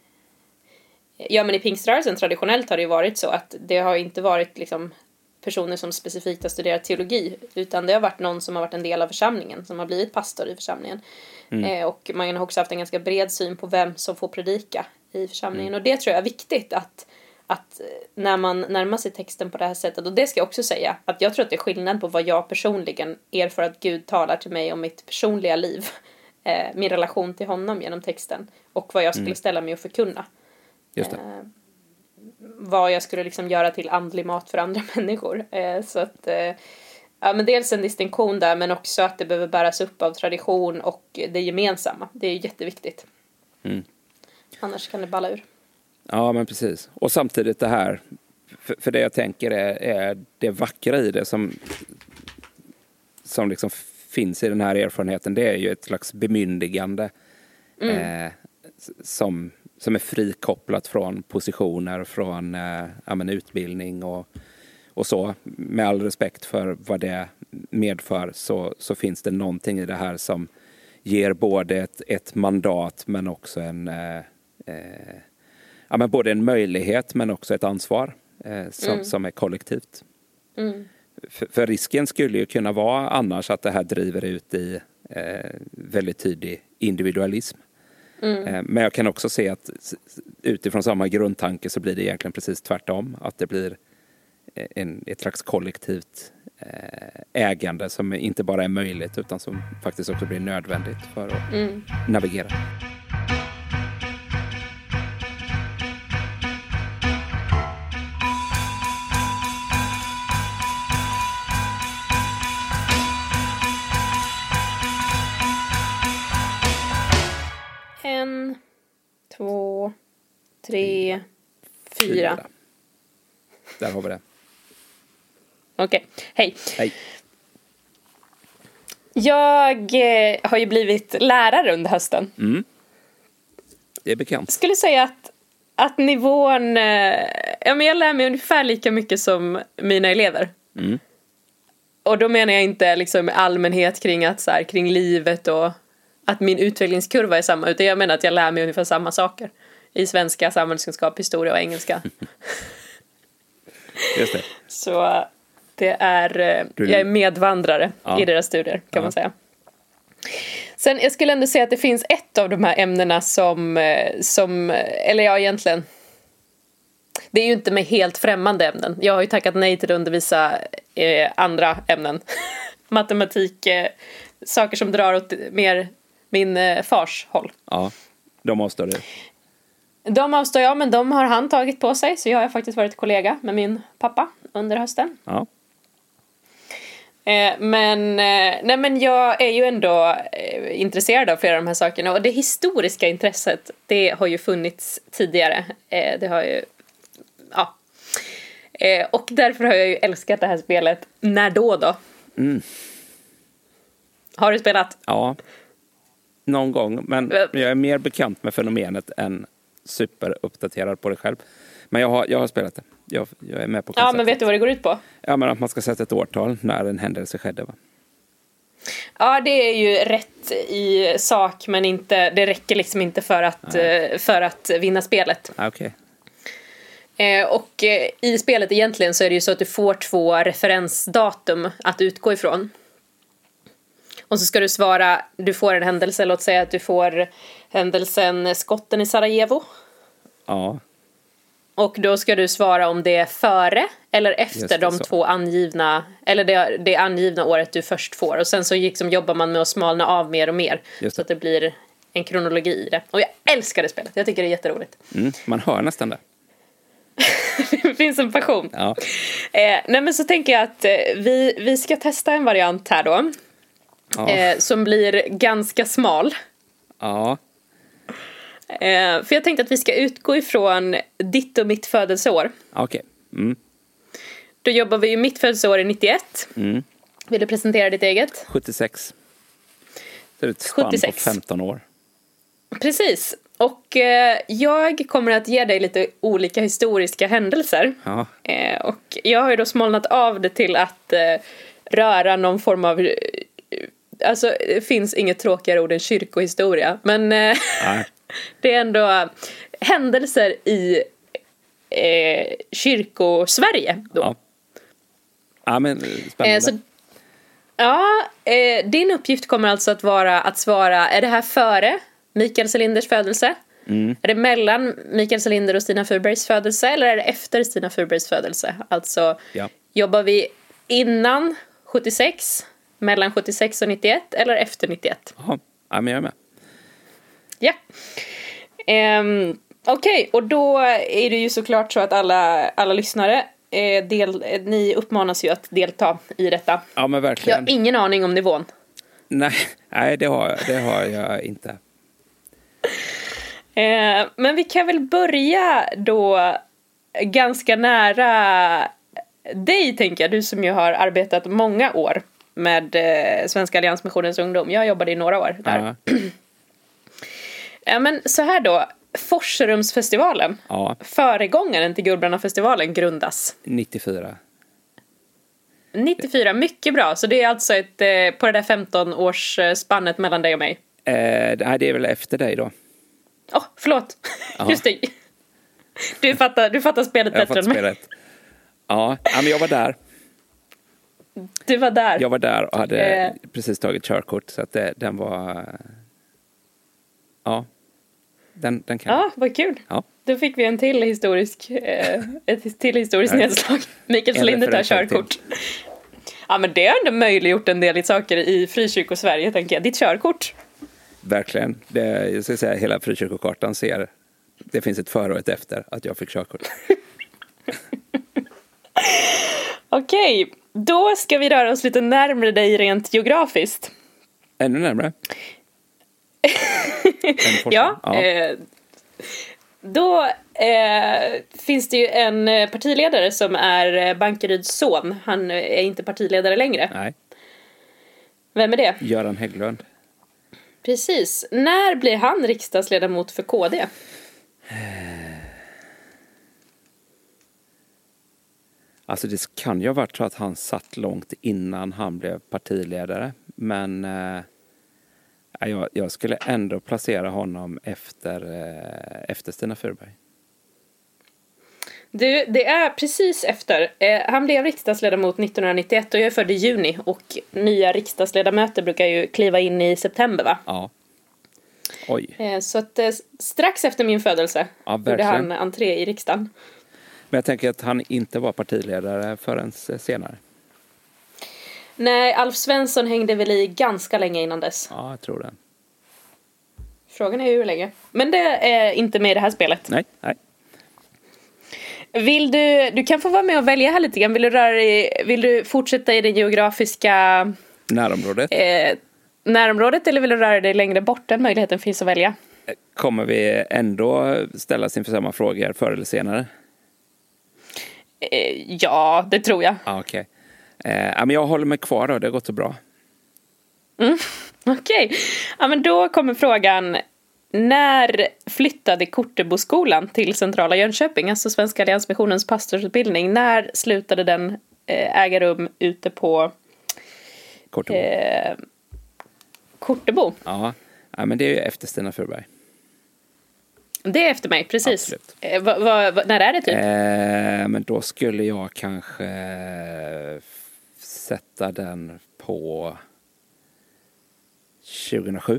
ja, men i pingströrelsen traditionellt har det ju varit så att det har inte varit liksom personer som specifikt har studerat teologi, utan det har varit någon som har varit en del av församlingen, som har blivit pastor i församlingen. Mm. Eh, och man har också haft en ganska bred syn på vem som får predika i församlingen. Mm. Och det tror jag är viktigt att, att när man närmar sig texten på det här sättet, och det ska jag också säga, att jag tror att det är skillnad på vad jag personligen erfar att Gud talar till mig om mitt personliga liv, eh, min relation till honom genom texten, och vad jag skulle ställa mig och förkunna. Just det. Eh, vad jag skulle liksom göra till andlig mat för andra människor. Eh, så att eh, ja, men dels en distinktion där, men också att det behöver bäras upp av tradition och det gemensamma. Det är jätteviktigt. Mm. Annars kan det balla ur. Ja, men precis. Och samtidigt det här, för, för det jag tänker är, är det vackra i det som, som liksom finns i den här erfarenheten, det är ju ett slags bemyndigande mm. eh, som som är frikopplat från positioner, från eh, ja, men utbildning och, och så. Med all respekt för vad det medför så, så finns det någonting i det här som ger både ett, ett mandat men också en eh, eh, ja, men både en möjlighet men också ett ansvar eh, som, mm. som är kollektivt. Mm. För, för risken skulle ju kunna vara annars att det här driver ut i eh, väldigt tydlig individualism. Mm. Eh, men jag kan också se att utifrån samma grundtanke så blir det egentligen precis tvärtom. Att det blir en, ett slags kollektivt eh, ägande som inte bara är möjligt utan som faktiskt också blir nödvändigt för att mm. navigera. En, två, tre, fyra. fyra. Där har vi det. Okej, okay. Hej. Hej. Jag eh, har ju blivit lärare under hösten. Mm. Det är bekant. Jag skulle säga att, att nivån... Eh, ja, men jag lär mig ungefär lika mycket som mina elever. Mm. Och då menar jag inte liksom allmänhet kring, att, så här, kring livet och att min utvecklingskurva är samma. Utan jag menar att jag lär mig ungefär samma saker. I svenska, samhällskunskap, historia och engelska. Just det. Så det är, du... jag är medvandrare ja. i deras studier kan ja. man säga. Sen jag skulle ändå säga att det finns ett av de här ämnena som, som eller ja egentligen, det är ju inte med helt främmande ämnen. Jag har ju tackat nej till att undervisa eh, andra ämnen. Matematik, eh, saker som drar åt mer min eh, fars håll. Ja, de avstår det. De avstår jag, men de har han tagit på sig. Så jag har faktiskt varit kollega med min pappa under hösten. Ja. Eh, men, eh, nej, men jag är ju ändå eh, intresserad av flera av de här sakerna. Och det historiska intresset, det har ju funnits tidigare. Eh, det har ju, ja. Eh, och därför har jag ju älskat det här spelet. När då då? Mm. Har du spelat? Ja, någon gång. Men jag är mer bekant med fenomenet än superuppdaterad på det själv. Men jag har, jag har spelat det. Jag, jag är med på konceptet. Ja, men vet du vad det går ut på? Ja, men att man ska sätta ett årtal när en händelse skedde, va? Ja, det är ju rätt i sak, men inte, det räcker liksom inte för att, för att vinna spelet. Okej. Eh, och eh, i spelet egentligen så är det ju så att du får två referensdatum att utgå ifrån. Och så ska du svara, du får en händelse, låt säga att du får händelsen skotten i Sarajevo. Ja. Och då ska du svara om det är före eller efter de så. två angivna, eller det, det angivna året du först får. Och sen så liksom jobbar man med att smalna av mer och mer. Så att det blir en kronologi i det. Och jag älskar det spelet, jag tycker det är jätteroligt. Mm, man hör nästan det. Det finns en passion. Ja. Eh, nej men så tänker jag att eh, vi, vi ska testa en variant här då. Ja. Eh, som blir ganska smal. Ja. Eh, för jag tänkte att vi ska utgå ifrån ditt och mitt födelseår. Okej. Okay. Mm. Då jobbar vi ju mitt födelseår i nittioett. Mm. Vill du presentera ditt eget? sjuttiosex. Det är ett spann sjuttiosex. På femton år. Precis. Och eh, jag kommer att ge dig lite olika historiska händelser. Ja. Eh, och jag har ju då smalnat av det till att eh, röra någon form av... Alltså, det finns inget tråkigare ord än kyrkohistoria. Men eh, det är ändå händelser i eh, kyrkosverige då. Ja, ja men spännande. Eh, så, ja, eh, din uppgift kommer alltså att vara att svara, är det här före Mikael Selinders födelse? Mm. Är det mellan Mikael Selinder och Stina Furbergs födelse? Eller är det efter Stina Furbergs födelse? Alltså, ja. Jobbar vi innan sjuttiosex, mellan sjuttiosex och nittioett eller efter nittioett? Ja, ja men jag är med. Ja. Um, Okej, okay, och då är det ju såklart så att alla, alla lyssnare, eh, del, eh, ni uppmanas ju att delta i detta. Ja, men verkligen. Jag har ingen aning om nivån. Nej, nej det, har, det har jag inte. Eh, men vi kan väl börja då ganska nära dig, tänker jag. Du som ju har arbetat många år med eh, Svenska Alliansmissionens ungdom. Jag jobbade i några år där. Uh-huh. Ja, men så här då. Forserumsfestivalen, Ja. föregångaren till Gullbrannafestivalen, grundas? nittiofyra. nittiofyra, mycket bra. Så det är alltså ett, eh, på det där femton-årsspannet mellan dig och mig. Eh, nej, det är väl efter dig då. Åh, oh, förlåt. Ja. Just det. Du fattar, du fattar spelet Jag bättre än mig. spelet. Ja, men jag var där. Du var där. Jag var där och hade Eh. precis tagit körkort. Så att det, den var... Ja, den, den kan Ja, vad kul. Ja. Då fick vi en till historisk, eh, ett till historiskt nedslag. Mikael En Slinder tar referens körkort. Ja, men det har ändå möjliggjort en del saker i frikyrkosverige, tänker jag. Ditt körkort. Verkligen. Det, jag ska säga, hela frikyrkokartan ser... Det finns ett före och ett efter att jag fick körkort. Okej, då ska vi röra oss lite närmare dig rent geografiskt. Ännu närmare? Ja, ja. Eh, då eh, finns det ju en partiledare som är Bankeryds son. Han är inte partiledare längre. Nej. Vem är det? Göran Hägglund. Precis. När blir han riksdagsledamot för K D? Alltså det kan ju ha varit så att han satt långt innan han blev partiledare. Men eh, jag, jag skulle ändå placera honom efter, eh, efter Stina Furberg. Du, det är precis efter. Eh, han blev riksdagsledamot nittonhundranittioett och jag är född i juni. Och nya riksdagsledamöter brukar ju kliva in i september, va? Ja. Oj. Eh, så att eh, strax efter min födelse Ja, gjorde han entré i riksdagen. Men jag tänker att han inte var partiledare förrän senare. Nej, Alf Svensson hängde väl i ganska länge innan dess. Ja, jag tror det. Frågan är hur länge. Men det är inte med i det här spelet. Nej, nej. Vill du, du kan få vara med och välja här lite grann. Vill du, röra dig, vill du fortsätta i det geografiska Närområdet. Eh, närområdet eller vill du röra dig längre bort? Den möjligheten finns att välja. Kommer vi ändå ställas inför samma frågor förr eller senare? Eh, ja, det tror jag. Ah, okej. Okay. Eh, men jag håller mig kvar då, det har gått så bra. Mm, Okej. Okay. Ja, men då kommer frågan. När flyttade Korteboskolan till centrala Jönköping, alltså Svenska Alliansmissionens pastorsutbildning? När slutade den eh, äga rum ute på Kortebo? Eh, Kortebo? Ja. ja, men det är ju efter Stina Furberg. Det är efter mig, precis. Eh, va, va, va, när är det typ? Eh, men då skulle jag kanske sätta den på tjugohundrasju.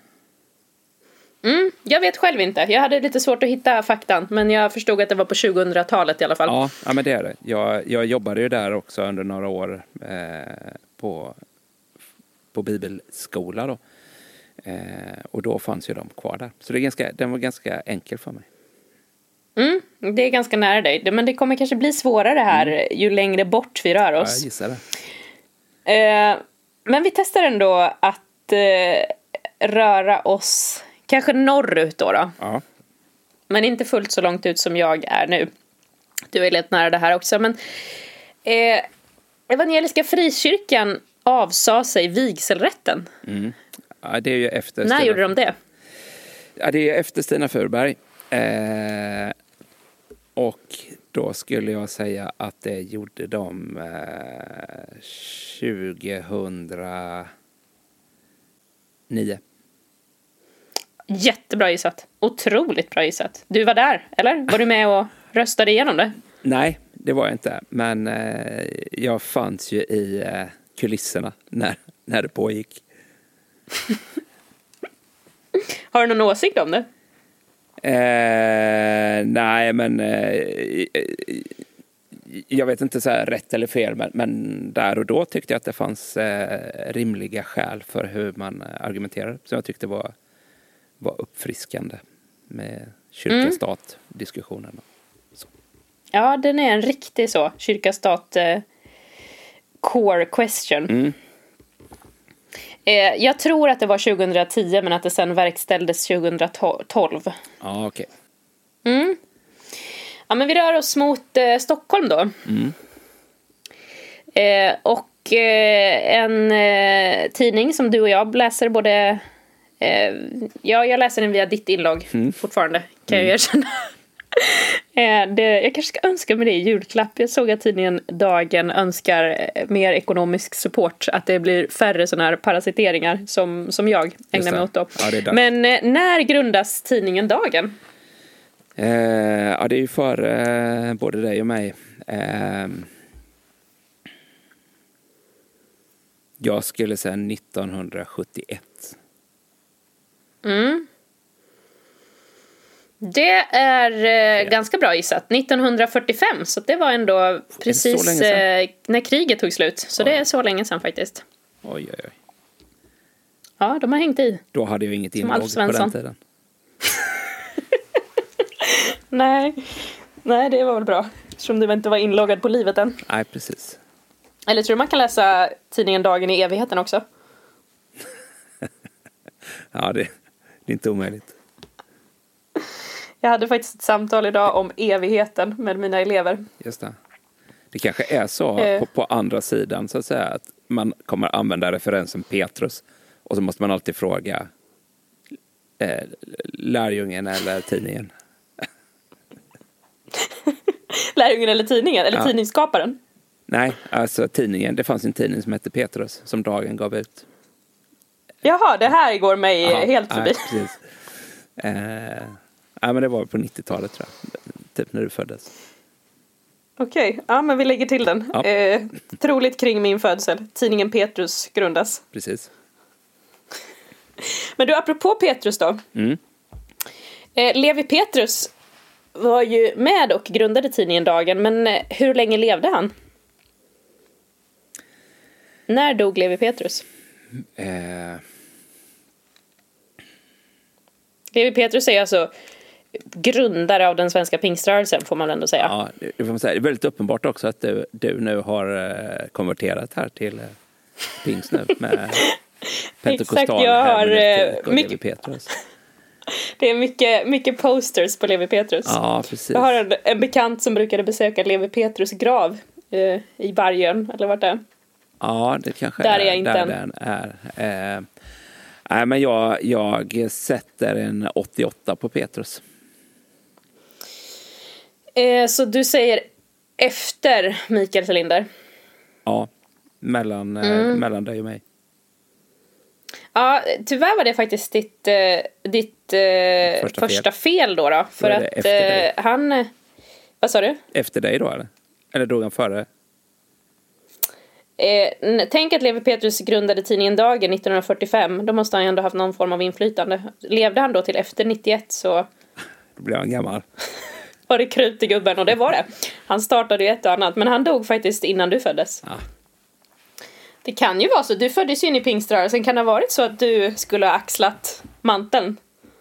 Mm, jag vet själv inte. Jag hade lite svårt att hitta faktan, men jag förstod att det var på tjugohundratalet i alla fall. Ja, ja men det är det. Jag, jag jobbade ju där också under några år eh, på, på bibelskola då. Eh, och då fanns ju de kvar där. Så det är ganska, den var ganska enkel för mig. Mm, det är ganska nära dig. Men det kommer kanske bli svårare här mm. ju längre bort vi rör oss. Ja, jag gissar det. Eh, men vi testar ändå att eh, röra oss kanske norrut då då. Ja. Men inte fullt så långt ut som jag är nu. Du är lite nära det här också. Men eh, Evangeliska Frikyrkan avsade sig vigselrätten. Mm. Ja, det är ju efter När Stina... gjorde de det? Ja, det är efter Stina Furberg. Eh, och då skulle jag säga att det gjorde de eh, tjugohundranio. Jättebra gissat. Otroligt bra gissat. Du var där, eller? Var du med och röstade igenom det? Nej, det var jag inte. Men eh, jag fanns ju i eh, kulisserna när, när det pågick. Har du någon åsikt om det? Eh, nej, men eh, jag vet inte så här rätt eller fel, men, men där och då tyckte jag att det fanns eh, rimliga skäl för hur man argumenterar. Så jag tyckte det var, var uppfriskande med kyrka-stat-diskussionen. Så. Ja, den är en riktig så. Kyrka-stat eh, core question. Mm. Eh, jag tror att det var tjugohundratio men att det sen verkställdes tjugotolv. Ja, okej. Okay. Mm. Ja, men vi rör oss mot eh, Stockholm då. Mm. Eh, och eh, en eh, tidning som du och jag läser både Eh, ja, jag läser den via ditt inlogg mm. fortfarande, kan mm. jag erkänna. eh, det, jag kanske ska önska mig det i julklapp. Jag såg att tidningen Dagen önskar mer ekonomisk support. Att det blir färre sådana här parasiteringar som, som jag ägnar mig åt då. Ja, det är Men eh, när grundas tidningen Dagen? Eh, ja, det är ju för eh, både dig och mig. Eh, jag skulle säga nittonhundrasjuttioett. Mm. Det är eh, ja. ganska bra gissat. nittonhundrafyrtiofem, så det var ändå precis eh, när kriget tog slut. Så oj. Det är så länge sedan faktiskt. Oj, oj, oj. Ja, de har hängt i. Då hade jag inget inlogg på den tiden. Nej. Nej, det var väl bra. Eftersom du inte var inloggad på livet än. Nej, precis. Eller tror du man kan läsa tidningen Dagen i evigheten också? Ja, det, det är inte omöjligt. Jag hade faktiskt ett samtal idag om evigheten med mina elever. Just det. Det kanske är så eh. på, på andra sidan så att säga att man kommer använda referensen Petrus och så måste man alltid fråga eh, lärjungen eller tidningen. Lärjungen eller tidningen? Eller ja. Tidningsskaparen? Nej, alltså tidningen. Det fanns en tidning som hette Petrus som Dagen gav ut. Jaha, det här går mig ja, helt förbi. Nej, precis. Eh, ja, men det var på nittiotalet tror jag. Typ när du föddes. Okej, okay. Ja men vi lägger till den. Ja. Eh, troligt kring min födsel. Tidningen Petrus grundas. Precis. Men du, apropå Petrus då. Mm. Eh, Levi Petrus var ju med och grundade tidningen Dagen. Men eh, hur länge levde han? När dog Levi Petrus? Eh. Levi Petrus är alltså grundare av den svenska pingströrelsen, får man ändå säga. Ja, det får man säga. Det är väldigt uppenbart också att du, du nu har eh, konverterat här till eh, pingst nu med pentekostal. Exakt, jag har och mycket, Levi Petrus. Det är mycket, mycket posters på Levi Petrus. Ja, precis. Jag har en, en bekant som brukade besöka Levi Petrus grav eh, i Bergen, eller vart det är. Ja, det kanske där är, är jag inte där än. Den är. Eh, nej, men jag, jag sätter en åttioåtta på Petrus. Eh, så du säger efter Mikael Selinder? Ja, mellan, mm. eh, mellan dig och mig. Ja, tyvärr var det faktiskt ditt, eh, ditt eh, första, första fel. fel då. då för att eh, han... Vad sa du? Efter dig då, eller? Eller drog han före? Eh, tänk att Levi Petrus grundade tidningen Dagen nittonhundrafyrtiofem. Då måste han ju ändå haft någon form av inflytande. Levde han då till efter nittioett så... Då blev han gammal. Var det krut i gubben, och det var det. Han startade ju ett och annat, men han dog faktiskt innan du föddes. Ja. Det kan ju vara så. Du föddes ju in i pingströrelsen. Kan det ha varit så att du skulle ha axlat manteln?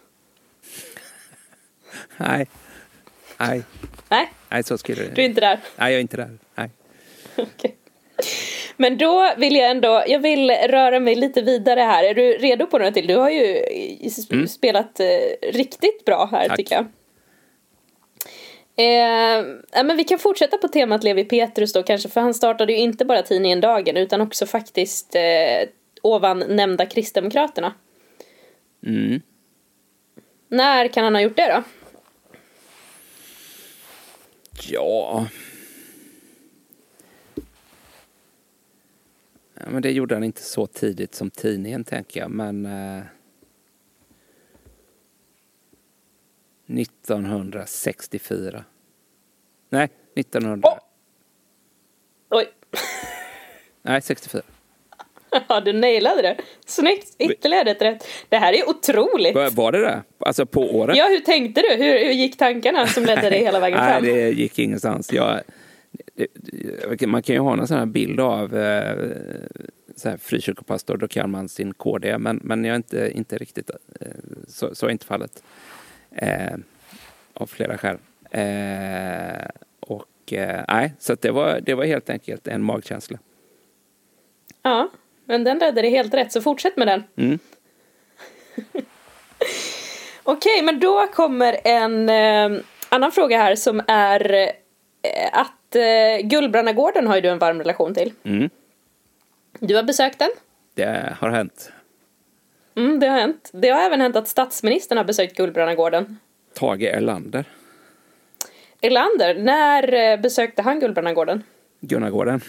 Nej. Nej. Nej? Nej, så skulle det. Du är inte där? Nej, jag är inte där. Nej. Okej. Men då vill jag ändå, jag vill röra mig lite vidare här. Är du redo på något till? Du har ju mm. spelat eh, riktigt bra här. Tack. Tycker jag. Eh, ja, men vi kan fortsätta på temat Levi Petrus då kanske, för han startade ju inte bara tidningen Dagen utan också faktiskt eh, ovan nämnda Kristdemokraterna. Mm. När kan han ha gjort det då? Ja... Ja, men det gjorde han inte så tidigt som tidningen, tänker jag. Men eh, nittonhundrasextiofyra. Nej, nittonhundra. Oh! Oj. Nej, sextiofyra. Ja, du nailade det. Snyggt, ytterligare ett rätt. Det här är otroligt. Var, var det det? Alltså på året? Ja, hur tänkte du? Hur, hur gick tankarna som ledde dig hela vägen fram? Nej, det gick ingenstans. Jag... Man kan ju ha en sån här bild av eh, så här frikyrkopastor, då kan man sin K D, men, men jag är inte, inte riktigt eh, så, så är inte fallet eh, av flera skäl eh, och eh, nej, så att det var, det var helt enkelt en magkänsla. Ja, men den ledde det helt rätt, så fortsätt med den. Mm. Okej, men då kommer en eh, annan fråga här som är eh, att Uh, Gullbrannagården har ju du en varm relation till. Mm. Du har besökt den? Det har hänt. Mm, det har hänt. Det har även hänt att statsministern har besökt Gullbrannagården. Tage Erlander. Erlander, när eh, besökte han Gullbrannagården? Gunnargården.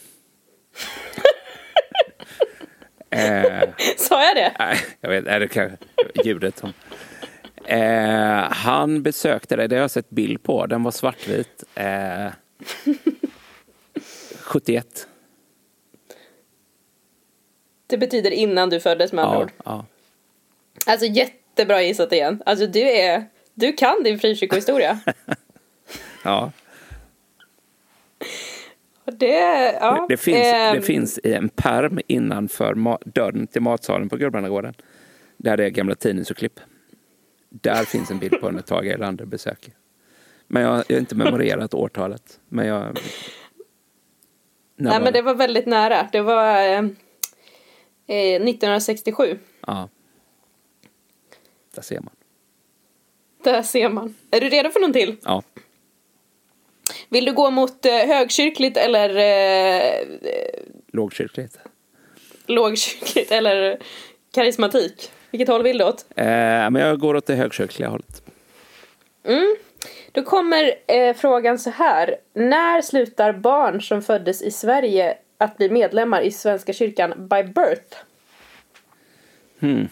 eh, Sa jag det? Nej, jag vet är det kanske ljudet som... Eh, han besökte det, det har jag sett bild på. Den var svartvit. Eh, sjuttioett. Det betyder innan du föddes med andra Ja, ord. ja. Alltså jättebra gissat igen. Alltså du är... Du kan din frikyrkohistoria. Ja. Det, ja, Det, det, finns, ehm, det finns i en perm innanför ma- dörren till matsalen på Gullbrannagården. Där det är gamla tidningsurklipp. Där finns en bild på när Tage Erlander besöker. Men jag har inte memorerat årtalet. Men jag... Nej, men det var väldigt nära. Det var eh, eh, nittonhundrasextiosju. Ja. Där ser man. Där ser man. Är du redo för någon till? Ja. Vill du gå mot eh, högkyrkligt eller eh, Lågkyrkligt. lågkyrkligt eller karismatik? Vilket håll vill du åt? Eh, men jag går åt det högkyrkliga hållet. Mm. Då kommer eh, frågan så här. När slutar barn som föddes i Sverige att bli medlemmar i Svenska kyrkan by birth? Hmm.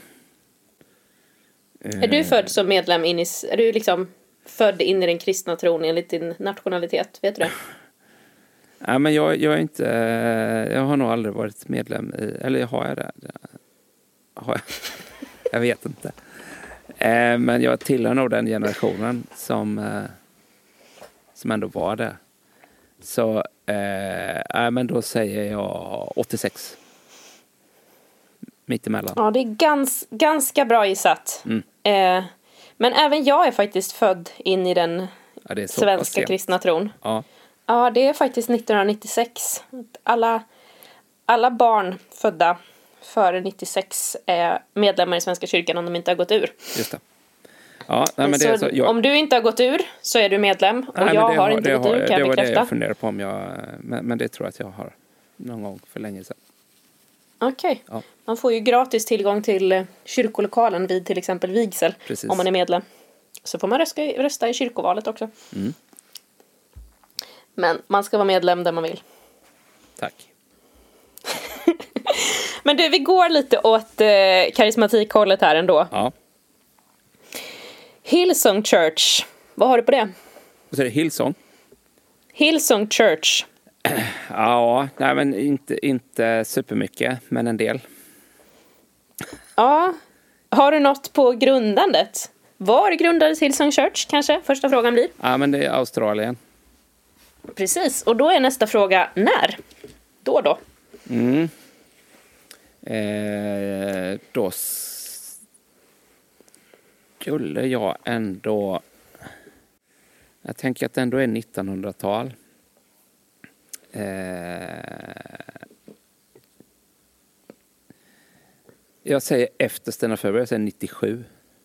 Är du född som medlem in i... Är du liksom född in i den kristna tron enligt din nationalitet? Vet du det? Ja, men jag, jag är inte... Jag har nog aldrig varit medlem i... Eller har jag det? Har jag? Jag vet inte. Eh, men jag tillhör nog den generationen som, eh, som ändå var det. Så eh, äh, men då säger jag åttiosex. Mittemellan. Ja, det är gans, ganska bra gissat. Mm. Eh, men även jag är faktiskt född in i den Ja, det är så svenska kristna tron. Ja. Ja, det är faktiskt nittonhundranittiosex. Alla, alla barn födda före nittiosex är medlemmar i Svenska kyrkan om de inte har gått ur. Just det. Ja, nej, men det så är så, jag... Om du inte har gått ur så är du medlem. Och nej, jag har, har inte gått har, ur, kan jag bekräfta. Det var det jag funderade på om jag... Men, men det tror jag att jag har någon gång för länge sedan. Okej. Okay. Ja. Man får ju gratis tillgång till kyrkolokalen vid till exempel vigsel. Precis. Om man är medlem. Så får man rösta, rösta i kyrkovalet också. Mm. Men man ska vara medlem där man vill. Tack. Men du, vi går lite åt eh, karismatikhållet här ändå. Ja. Hillsong Church. Vad har du på det? Och så är det Hillsong. Hillsong Church. Ja, nej, men inte, inte supermycket, men en del. Ja. Har du något på grundandet? Var grundades Hillsong Church kanske? Första frågan blir. Ja, men det är Australien. Precis, och då är nästa fråga när? Då då? Mm. Eh, då skulle jag ändå... Jag tänker att det ändå är nittonhundratal. Eh, jag säger efter Stina Föberg, jag säger nittiosju.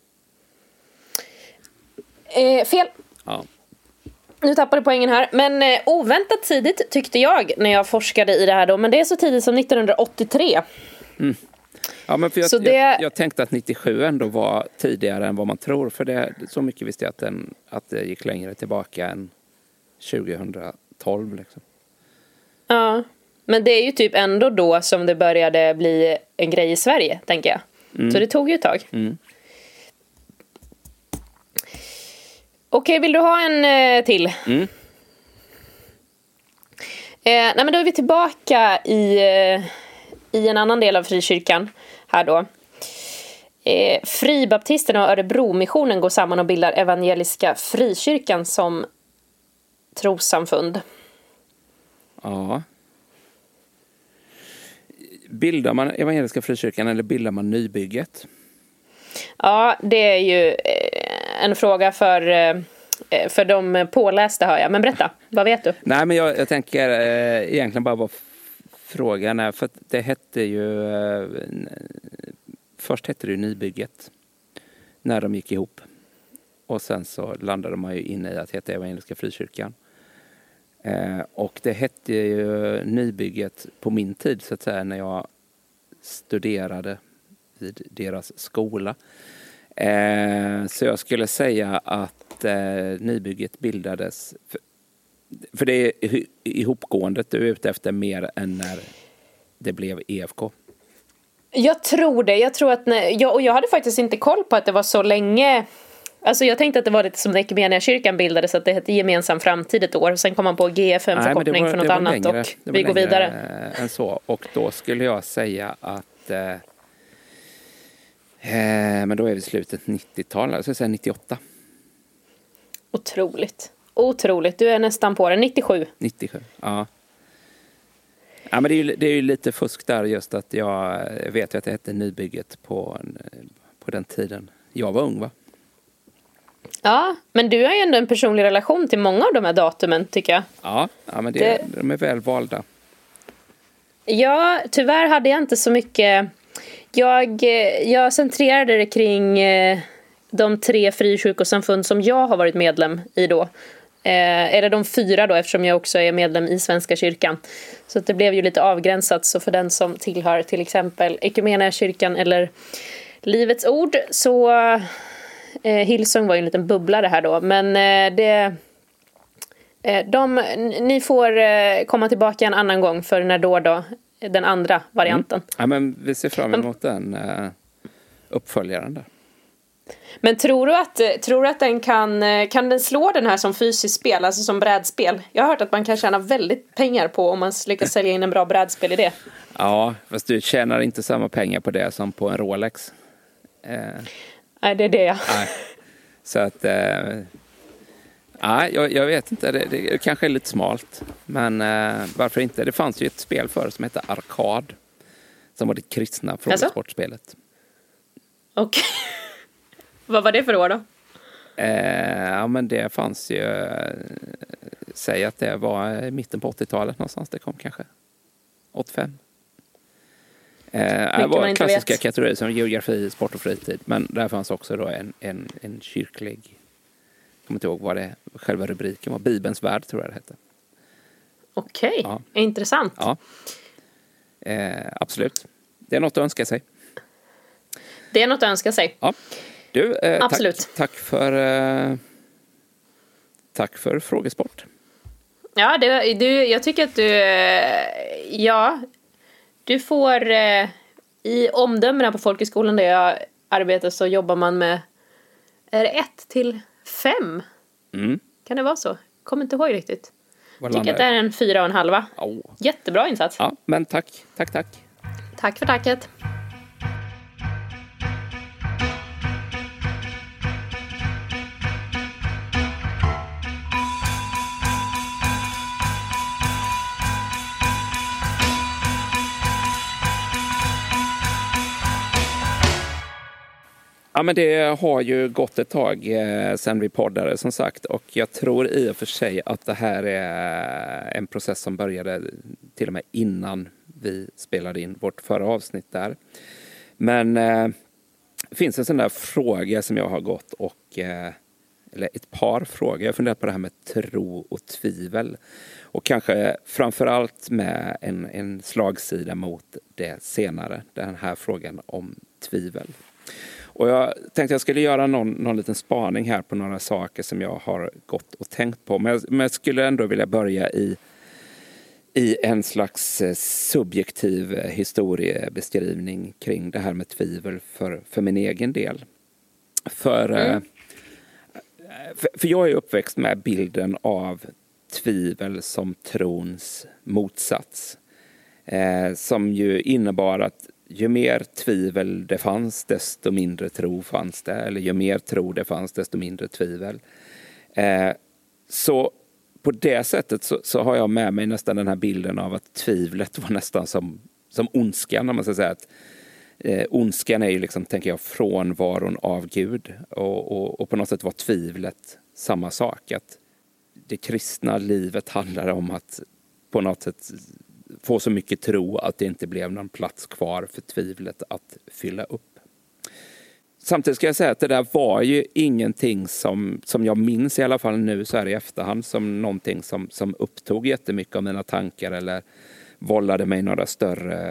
Eh, fel. Ja. Nu tappade du poängen här. Men eh, oväntat tidigt tyckte jag när jag forskade i det här då. Men det är så tidigt som nittonhundraåttiotre. Mm. Ja, men för jag, så det... jag, jag tänkte att nittiosju ändå var tidigare än vad man tror. För det, så mycket visste jag att, den, att det gick längre tillbaka än tjugotolv. Liksom. Ja, men det är ju typ ändå då som det började bli en grej i Sverige, tänker jag. Mm. Så det tog ju ett tag. Mm. Okej, vill du ha en eh, till? Mm. Eh, nej, men då är vi tillbaka i, eh, i en annan del av frikyrkan här då. Eh, Fribaptisterna och Örebromissionen går samman och bildar Evangeliska frikyrkan som trossamfund. Ja. Bildar man Evangeliska frikyrkan eller bildar man Nybygget? Ja, det är ju eh, en fråga för, eh, för de pålästa, hör jag. Men berätta, vad vet du? Nej, men jag, jag tänker eh, egentligen bara vad frågan är. För att det hette ju... Eh, först hette det ju Nybygget. När de gick ihop. Och sen så landade man ju in i att heta Evangeliska frikyrkan. Eh, och det hette ju Nybygget på min tid, så att säga, när jag studerade vid deras skola. Eh, så jag skulle säga att eh, nybygget bildades, för, för det är ihopgåendet du är ute efter mer än när det blev E F K. Jag tror det. Jag tror att när, jag, och jag hade faktiskt inte koll på att det var så länge. Alltså jag tänkte att det var lite som när Equmeniakyrkan bildades, att det hette gemensam framtid ett år. Sen kom man på G F, en förkortning för något annat längre, och vi går vidare. Än så. Och då skulle jag säga att eh, eh, men då är vi slutet nittiotal, alltså jag säga nittioåtta. Otroligt. Otroligt. Du är nästan på det. nittiosju. nittiosju, ja. Ja, men det är ju, det är ju lite fusk där, just att jag vet att det hette nybygget på, på den tiden jag var ung, va? Ja, men du har ju ändå en personlig relation till många av de här datumen, tycker jag. Ja, ja men det, det... de är väl valda. Ja, tyvärr hade jag inte så mycket. Jag, jag centrerade det kring de tre frikyrkosamfund som jag har varit medlem i då. Eh, eller de fyra då, eftersom jag också är medlem i Svenska kyrkan. Så att det blev ju lite avgränsat. Så för den som tillhör till exempel Equmeniakyrkan eller Livets ord, så eh, Hillsong var ju en liten bubblare här då. Men eh, det eh, de, ni får eh, komma tillbaka en annan gång för när då då den andra varianten. Mm. Ja, men vi ser fram emot den eh, uppföljaren där. Men tror du att, tror du att den kan, kan den slå den här som fysiskt spel, alltså som brädspel? Jag har hört att man kan tjäna väldigt pengar på om man lyckas sälja in en bra brädspel i det. Ja, fast du tjänar inte samma pengar på det som på en Rolex. Eh, nej, det är det. Nej. Så att, eh, nej, jag, jag vet inte, det, det kanske är lite smalt. Men eh, varför inte? Det fanns ju ett spel för som hette Arkad, som var det kristna frågesportspelet. Okej. Vad var det för år då? Eh, ja, men det fanns ju, eh, säg att det var mitten på åttiotalet någonstans det kom kanske. åttiofem. Eh, det var klassiska vet. kategorier som geografi, sport och fritid. Men där fanns också då en, en, en kyrklig, jag kommer inte ihåg vad det själva rubriken var, Bibelns värld tror jag det hette. Okej, okay. Ja. Intressant. Ja, eh, absolut. Det är något att önska sig. Det är något att önska sig. Ja. Du, eh, absolut. Tack, tack för eh, tack för frågesport. Ja, det, du, jag tycker att du ja, du får eh, i omdömena på folkhögskolan där jag arbetar så jobbar man med, är det ett till fem? Mm. Kan det vara så? Kommer inte ihåg riktigt. Jag tycker att det är en fyra och en halva. Oh. Jättebra insats. Ja, men tack, tack, tack. Tack för tacket. Ja, men det har ju gått ett tag eh, sedan vi poddade som sagt, och jag tror i och för sig att det här är en process som började till och med innan vi spelade in vårt förra avsnitt där. Men eh, det finns en sån där fråga som jag har gått och, eh, eller ett par frågor, jag har funderat på det här med tro och tvivel. Och kanske framförallt med en, en slagsida mot det senare, den här frågan om tvivel. Och jag tänkte jag skulle göra någon, någon liten spaning här på några saker som jag har gått och tänkt på. Men jag, men jag skulle ändå vilja börja i, i en slags subjektiv historiebeskrivning kring det här med tvivel för, för min egen del. För, mm. för, för jag är uppväxt med bilden av tvivel som trons motsats. Eh, som ju innebar att ju mer tvivel det fanns, desto mindre tro fanns det. Eller ju mer tro det fanns, desto mindre tvivel. Eh, så på det sättet så, så har jag med mig nästan den här bilden av att tvivlet var nästan som, som ondskan. När man ska säga att eh, ondskan är ju liksom, tänker jag, frånvaron av Gud. Och, och, och på något sätt var tvivlet samma sak. Att det kristna livet handlar om att på något sätt få så mycket tro att det inte blev någon plats kvar för tvivlet att fylla upp. Samtidigt ska jag säga att det där var ju ingenting som, som jag minns i alla fall nu så här i efterhand som någonting som, som upptog jättemycket av mina tankar eller vållade mig några större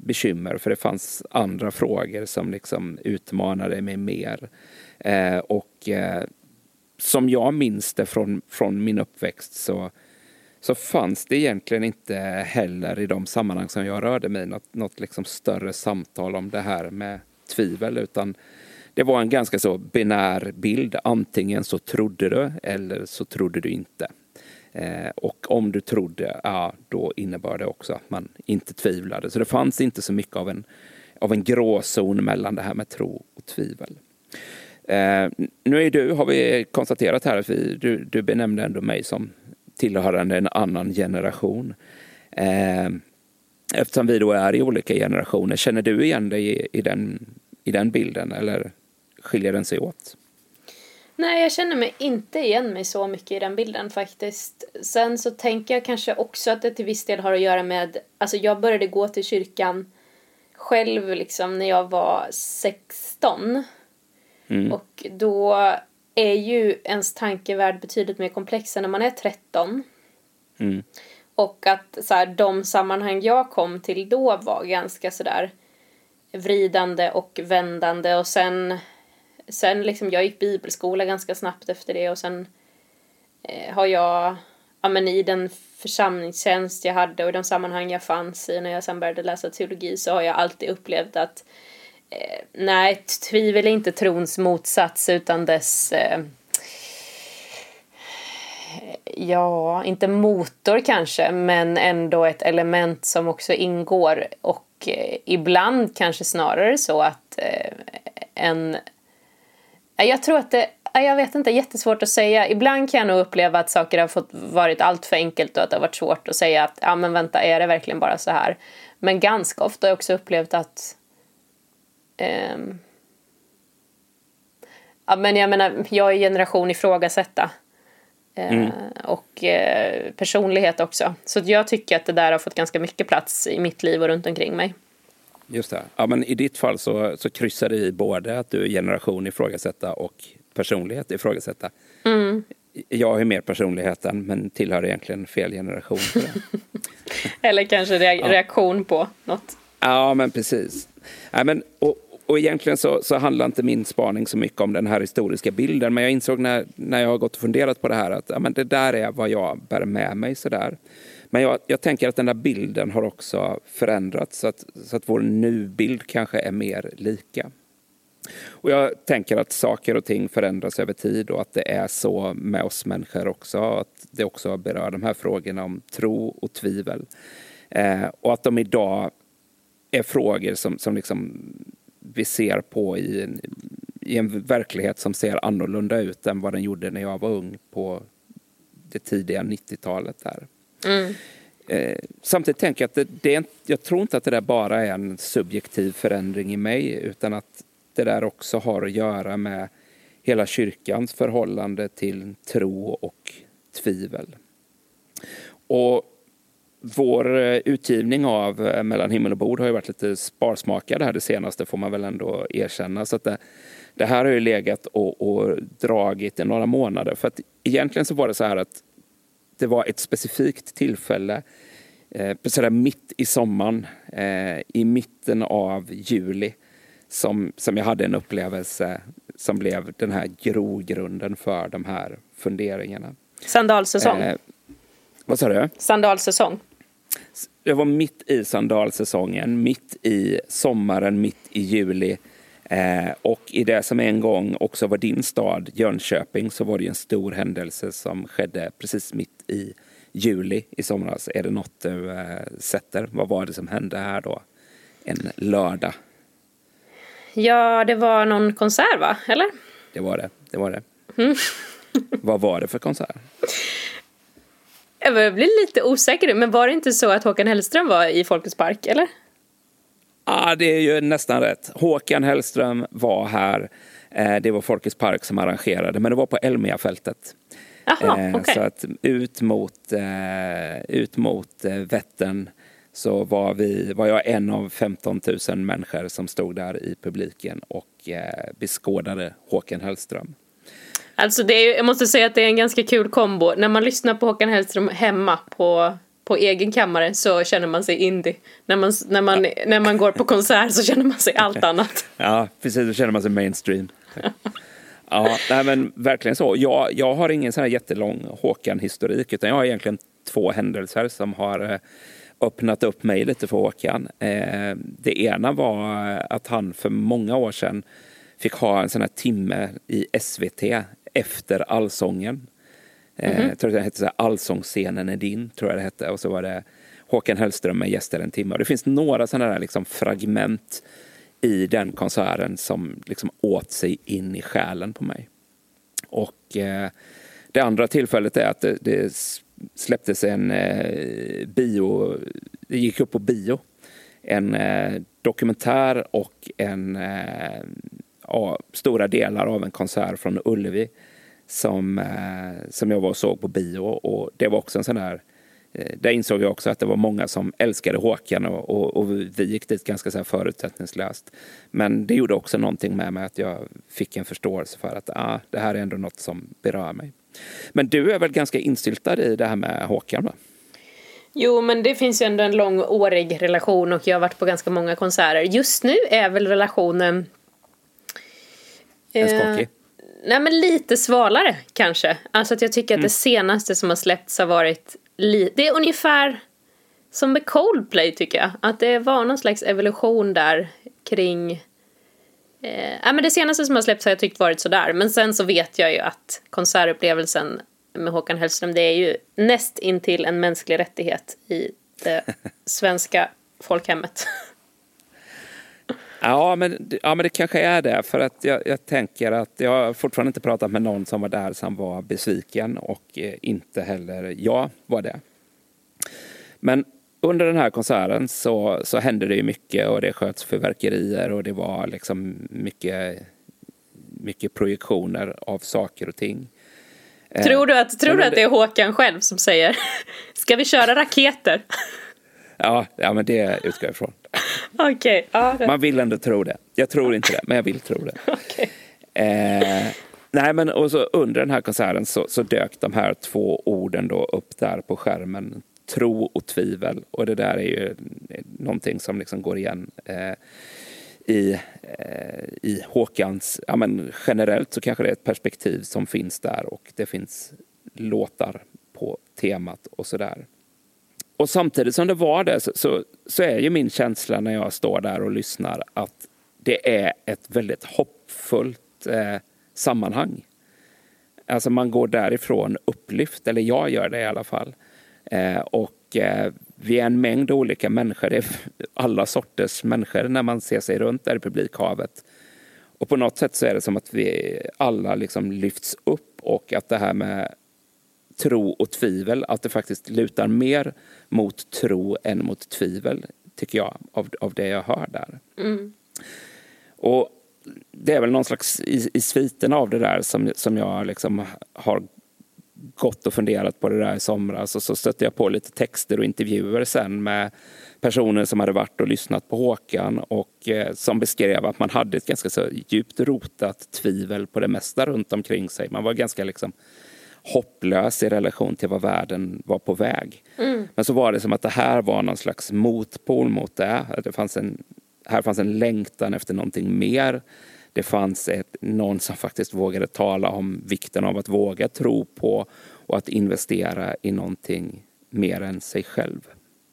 bekymmer, för det fanns andra frågor som liksom utmanade mig mer. Eh, och eh, som jag minns det från, från min uppväxt så, så fanns det egentligen inte heller i de sammanhang som jag rörde mig något, något liksom större samtal om det här med tvivel, utan det var en ganska så binär bild. Antingen så trodde du eller så trodde du inte. Eh, och om du trodde, ja, då innebar det också att man inte tvivlade. Så det fanns inte så mycket av en, av en gråzon mellan det här med tro och tvivel. Eh, nu är du, har vi konstaterat här, att vi, du, du benämnde ändå mig som tillhörande en annan generation. Eh, eftersom vi då är i olika generationer, känner du igen dig i, i, den, i den bilden, eller skiljer den sig åt? Nej, jag känner mig inte igen mig så mycket i den bilden faktiskt. Sen så tänker jag kanske också att det till viss del har att göra med, alltså jag började gå till kyrkan själv liksom när jag var sexton. Mm. Och då är ju ens tankevärld betydligt mer komplex än när man är tretton. Mm. Och att så här, de sammanhang jag kom till då var ganska sådär vridande och vändande. Och sen, sen liksom, jag gick bibelskola ganska snabbt efter det. Och sen eh, har jag, ja men i den församlingstjänst jag hade och i de sammanhang jag fanns i när jag sen började läsa teologi, så har jag alltid upplevt att eh, nej, tvivel är inte trons motsats utan dess eh, ja, inte motor kanske, men ändå ett element som också ingår. Och eh, ibland kanske snarare så att eh, en... Jag tror att det... Jag vet inte, jättesvårt att säga. Ibland kan jag nog uppleva att saker har fått varit allt för enkelt och att det har varit svårt att säga att ja men vänta, är det verkligen bara så här? Men ganska ofta har jag också upplevt att... Eh, ja men jag menar, jag är generation ifrågasätta. Mm. Och eh, personlighet också. Så jag tycker att det där har fått ganska mycket plats i mitt liv och runt omkring mig. Just det. Ja, men i ditt fall så, så kryssar det i både att du är generation ifrågasätta och personlighet ifrågasätta. Mm. Jag har mer personligheten men tillhör egentligen fel generation. Eller kanske re- ja. reaktion på något. Ja, men precis. Ja, men, och, Och egentligen så, så handlar inte min spaning så mycket om den här historiska bilden. Men jag insåg när, när jag har gått och funderat på det här att ja, men det där är vad jag bär med mig. Sådär. Men jag, jag tänker att den där bilden har också förändrats. Så att, så att vår nubild kanske är mer lika. Och jag tänker att saker och ting förändras över tid. Och att det är så med oss människor också. Att det också berör de här frågorna om tro och tvivel. Eh, och att de idag är frågor som, som liksom... vi ser på i en, i en verklighet som ser annorlunda ut än vad den gjorde när jag var ung på det tidiga nittiotalet här. Mm. Eh, samtidigt tänker jag att det, det är, jag tror inte att det där bara är en subjektiv förändring i mig, utan att det där också har att göra med hela kyrkans förhållande till tro och tvivel. Och vår utgivning av Mellan himmel och bord har ju varit lite sparsmakad här det senaste, får man väl ändå erkänna. Så att det, det här har ju legat och, och dragit i några månader. För att egentligen så var det så här att det var ett specifikt tillfälle eh, så där mitt i sommaren, eh, i mitten av juli, som, som jag hade en upplevelse som blev den här grogrunden för de här funderingarna. Sandalsäsong. Eh, vad sa du? Sandalsäsong. Det var mitt i sandalsäsongen, mitt i sommaren, mitt i juli. Eh, och i det som en gång också var din stad, Jönköping, så var det en stor händelse som skedde precis mitt i juli i somras. Är det något du eh, sätter? Vad var det som hände här då? En lördag. Ja, det var någon konsert, va? Eller? Det var det, det var det. Mm. Vad var det för konsert? Jag blir lite osäker, men var det inte så att Håkan Hellström var i Folkets park, eller? Ja, ah, det är ju nästan rätt. Håkan Hellström var här. Eh, det var Folkets park som arrangerade, men det var på Elmiafältet. Jaha, eh, okay. Så att ut mot, eh, ut mot eh, Vättern så var, vi, var jag en av femton tusen människor som stod där i publiken och eh, beskådade Håkan Hellström. Alltså det är, jag måste säga att det är en ganska kul kombo. När man lyssnar på Håkan Hellström hemma på på egen kammare så känner man sig indie. När man, när man, ja. när man går på konsert så känner man sig allt annat. Ja, precis. Då känner man sig mainstream. Ja, nej, men verkligen så. Jag, jag har ingen sån här jättelång Håkan-historik, utan jag har egentligen två händelser som har öppnat upp mig lite för Håkan. Eh, det ena var att han för många år sedan fick ha en sån här timme i S V T efter Allsången. Eh, mm-hmm. Jag tror det hette så här, Allsångsscenen är din, tror jag det hette. Och så var det Håkan Hellström med gäster en timme. Och det finns några sådana där liksom fragment i den konserten som liksom åt sig in i själen på mig. Och eh, det andra tillfället är att det, det släpptes en eh, bio, det gick upp på bio. En eh, dokumentär och en eh, ja, stora delar av en konsert från Ullevi som, eh, som jag var och såg på bio. Och det var också en sån här, eh, där insåg jag också att det var många som älskade Håkan och, och, och vi gick dit ganska så här förutsättningslöst. Men det gjorde också någonting med mig att jag fick en förståelse för att ah, det här är ändå något som berör mig. Men du är väl ganska insyltad i det här med Håkan, va? Jo, men det finns ju ändå en långårig relation och jag har varit på ganska många konserter. Just nu är väl relationen en skakig. Eh, nej, men lite svalare kanske. Alltså att jag tycker att mm. det senaste som har släppts har varit li- det är ungefär som med Coldplay, tycker jag. Att det var någon slags evolution där kring eh, ja, men det senaste som har släppts har jag tyckt varit sådär. Men sen så vet jag ju att konsertupplevelsen med Håkan Hellström, det är ju näst intill en mänsklig rättighet i det svenska folkhemmet. Ja men, ja, men det kanske är det. För att jag, jag tänker att jag har fortfarande inte pratat med någon som var där som var besviken. Och eh, inte heller jag var det. Men under den här konserten så, så hände det ju mycket. Och det sköts fyrverkerier. Och det var liksom mycket, mycket projektioner av saker och ting. Tror du att, tror du att det är Håkan själv som säger ska vi köra raketer? Ja, ja men det utgår jag ifrån. Okej. Okay. Ah, man vill ändå tro det. Jag tror inte det, men jag vill tro det. Okay. Eh, nej, men och så under den här konserten så, så dök de här två orden då upp där på skärmen. Tro och tvivel. Och det där är ju någonting som liksom går igen eh, i, eh, i Håkans... Ja, men generellt så kanske det är ett perspektiv som finns där. Och det finns låtar på temat och sådär. Och samtidigt som det var det så, så, så är ju min känsla när jag står där och lyssnar att det är ett väldigt hoppfullt eh, sammanhang. Alltså man går därifrån upplyft, eller jag gör det i alla fall. Eh, och eh, vi är en mängd olika människor, det är alla sorters människor när man ser sig runt där i publikhavet. Och på något sätt så är det som att vi alla liksom lyfts upp och att det här med tro och tvivel, att det faktiskt lutar mer mot tro än mot tvivel, tycker jag, av, av det jag hör där. Mm. Och det är väl någon slags i, i sviten av det där som, som jag liksom har gått och funderat på det där i somras. Och så stötte jag på lite texter och intervjuer sen med personer som hade varit och lyssnat på Håkan och eh, som beskrev att man hade ett ganska så djupt rotat tvivel på det mesta runt omkring sig. Man var ganska liksom hopplös i relation till vad världen var på väg. Mm. Men så var det som att det här var någon slags motpol mot det. Det fanns en, här fanns en längtan efter någonting mer. Det fanns ett, någon som faktiskt vågade tala om vikten av att våga tro på och att investera i någonting mer än sig själv.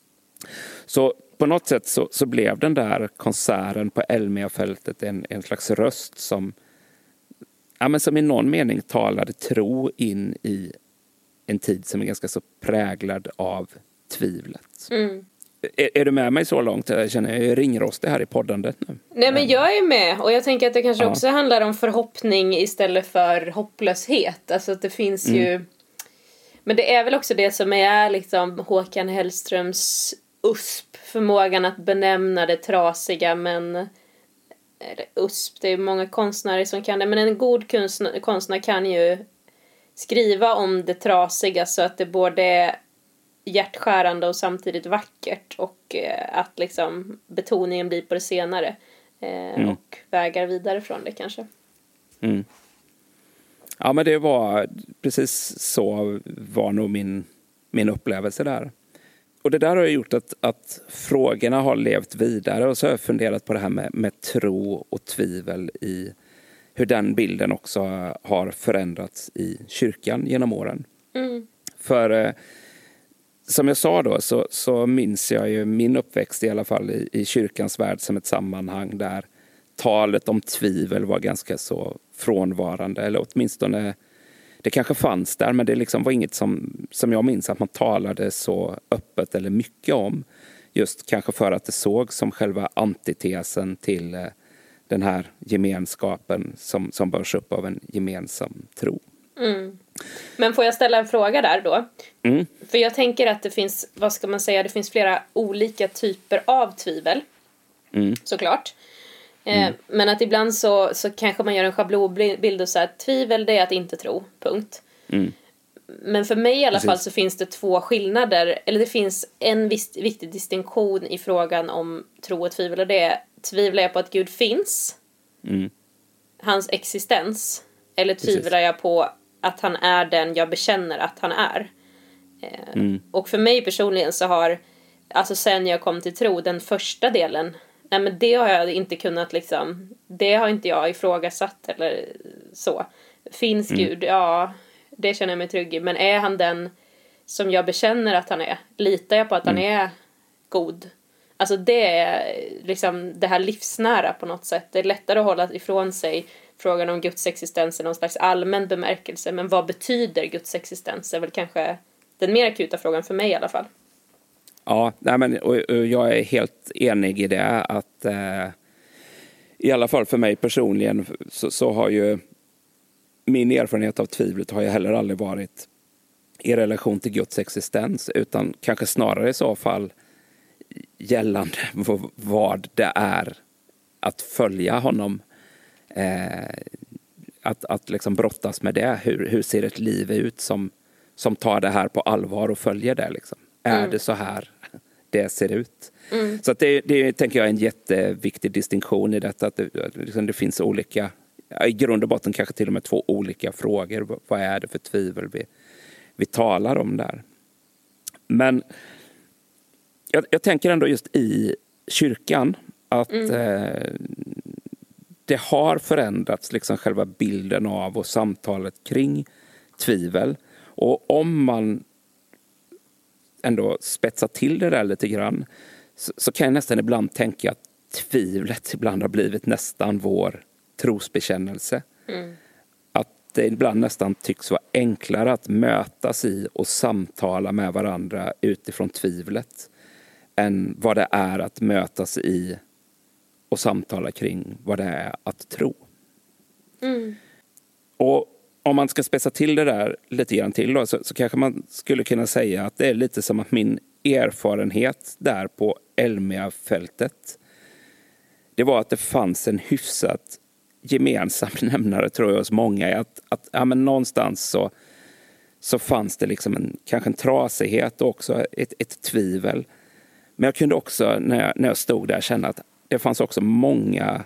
Så på något sätt så, så blev den där konserten på Elmia-fältet en, en slags röst som Ja, men som i någon mening talade tro in i en tid som är ganska så präglad av tvivlet. Mm. Är, är du med mig så långt? Jag känner jag är ringrostig här i poddandet nu. Nej, men jag är med. Och jag tänker att det kanske ja. också handlar om förhoppning istället för hopplöshet. Alltså att det finns mm. ju... Men det är väl också det som är liksom Håkan Hellströms U S P. Förmågan att benämna det trasiga, men... U S P, det är många konstnärer som kan det, men en god konstnär, konstnär kan ju skriva om det trasiga så att det både är hjärtskärande och samtidigt vackert, och eh, att liksom betoningen blir på det senare eh, mm. och vägar vidare från det kanske. Mm. Ja, men det var precis så var nog min, min upplevelse där. och det där har gjort att, att frågorna har levt vidare, och så har jag funderat på det här med, med tro och tvivel, i hur den bilden också har förändrats i kyrkan genom åren. Mm. För eh, som jag sa då, så, så minns jag ju min uppväxt i alla fall i, i kyrkans värld som ett sammanhang där talet om tvivel var ganska så frånvarande, eller åtminstone det kanske fanns där, men det liksom var inget som, som jag minns att man talade så öppet eller mycket om. Just kanske för att det såg som själva antitesen till eh, den här gemenskapen som, som bärs upp av en gemensam tro. Mm. Men får jag ställa en fråga där då? Mm. För jag tänker att det finns, vad ska man säga, det finns flera olika typer av tvivel. Mm. Såklart. Mm. Eh, men att ibland så, så kanske man gör en schablonbild och så här, tvivel det är att inte tro, punkt. Mm. Men för mig i alla Precis. fall så finns det två skillnader, eller det finns en viss, viktig distinktion i frågan om tro och tvivel, och det är, tvivlar jag på att Gud finns, Mm. hans existens, eller Precis. tvivlar jag på att han är den jag bekänner att han är. Eh, Mm. och för mig personligen så har, alltså sen jag kom till tro, den första delen, nej men det har jag inte kunnat liksom, det har inte jag ifrågasatt eller så. Finns Mm. Gud? Ja, det känner jag mig trygg i. Men är han den som jag bekänner att han är? Litar jag på att Mm. han är god? Alltså det är liksom det här livsnära på något sätt. Det är lättare att hålla ifrån sig frågan om Guds existens i någon slags allmän bemärkelse. Men vad betyder Guds existens? Är väl kanske den mer akuta frågan för mig i alla fall. Ja, nej men, och, och jag är helt enig i det, att eh, i alla fall för mig personligen så, så har ju min erfarenhet av tvivlet har ju heller aldrig varit i relation till Guds existens, utan kanske snarare i så fall gällande vad det är att följa honom, eh, att, att liksom brottas med det. Hur, hur ser ett liv ut som, som tar det här på allvar och följer det liksom? Mm. Är det så här det ser ut? Mm. Så att det, det tänker jag är en jätteviktig distinktion i detta, att det, liksom det finns olika, i grund och botten kanske till och med två olika frågor. Vad är det för tvivel vi, vi talar om där? Men jag, jag tänker ändå just i kyrkan att mm. eh, det har förändrats liksom själva bilden av och samtalet kring tvivel. Och om man ändå spetsar till det där lite grann, så, så kan jag nästan ibland tänka att tvivlet ibland har blivit nästan vår trosbekännelse. Mm. Att det ibland nästan tycks vara enklare att mötas i och samtala med varandra utifrån tvivlet än vad det är att mötas i och samtala kring vad det är att tro. Mm. Och om man ska spetsa till det där lite grann till då, så, så kanske man skulle kunna säga att det är lite som att min erfarenhet där på Elmia-fältet, det var att det fanns en hyfsat gemensam nämnare, tror jag, hos många, att, att ja, men någonstans så, så fanns det liksom en, kanske en trasighet och också ett, ett tvivel. Men jag kunde också, när jag, när jag stod där, känna att det fanns också många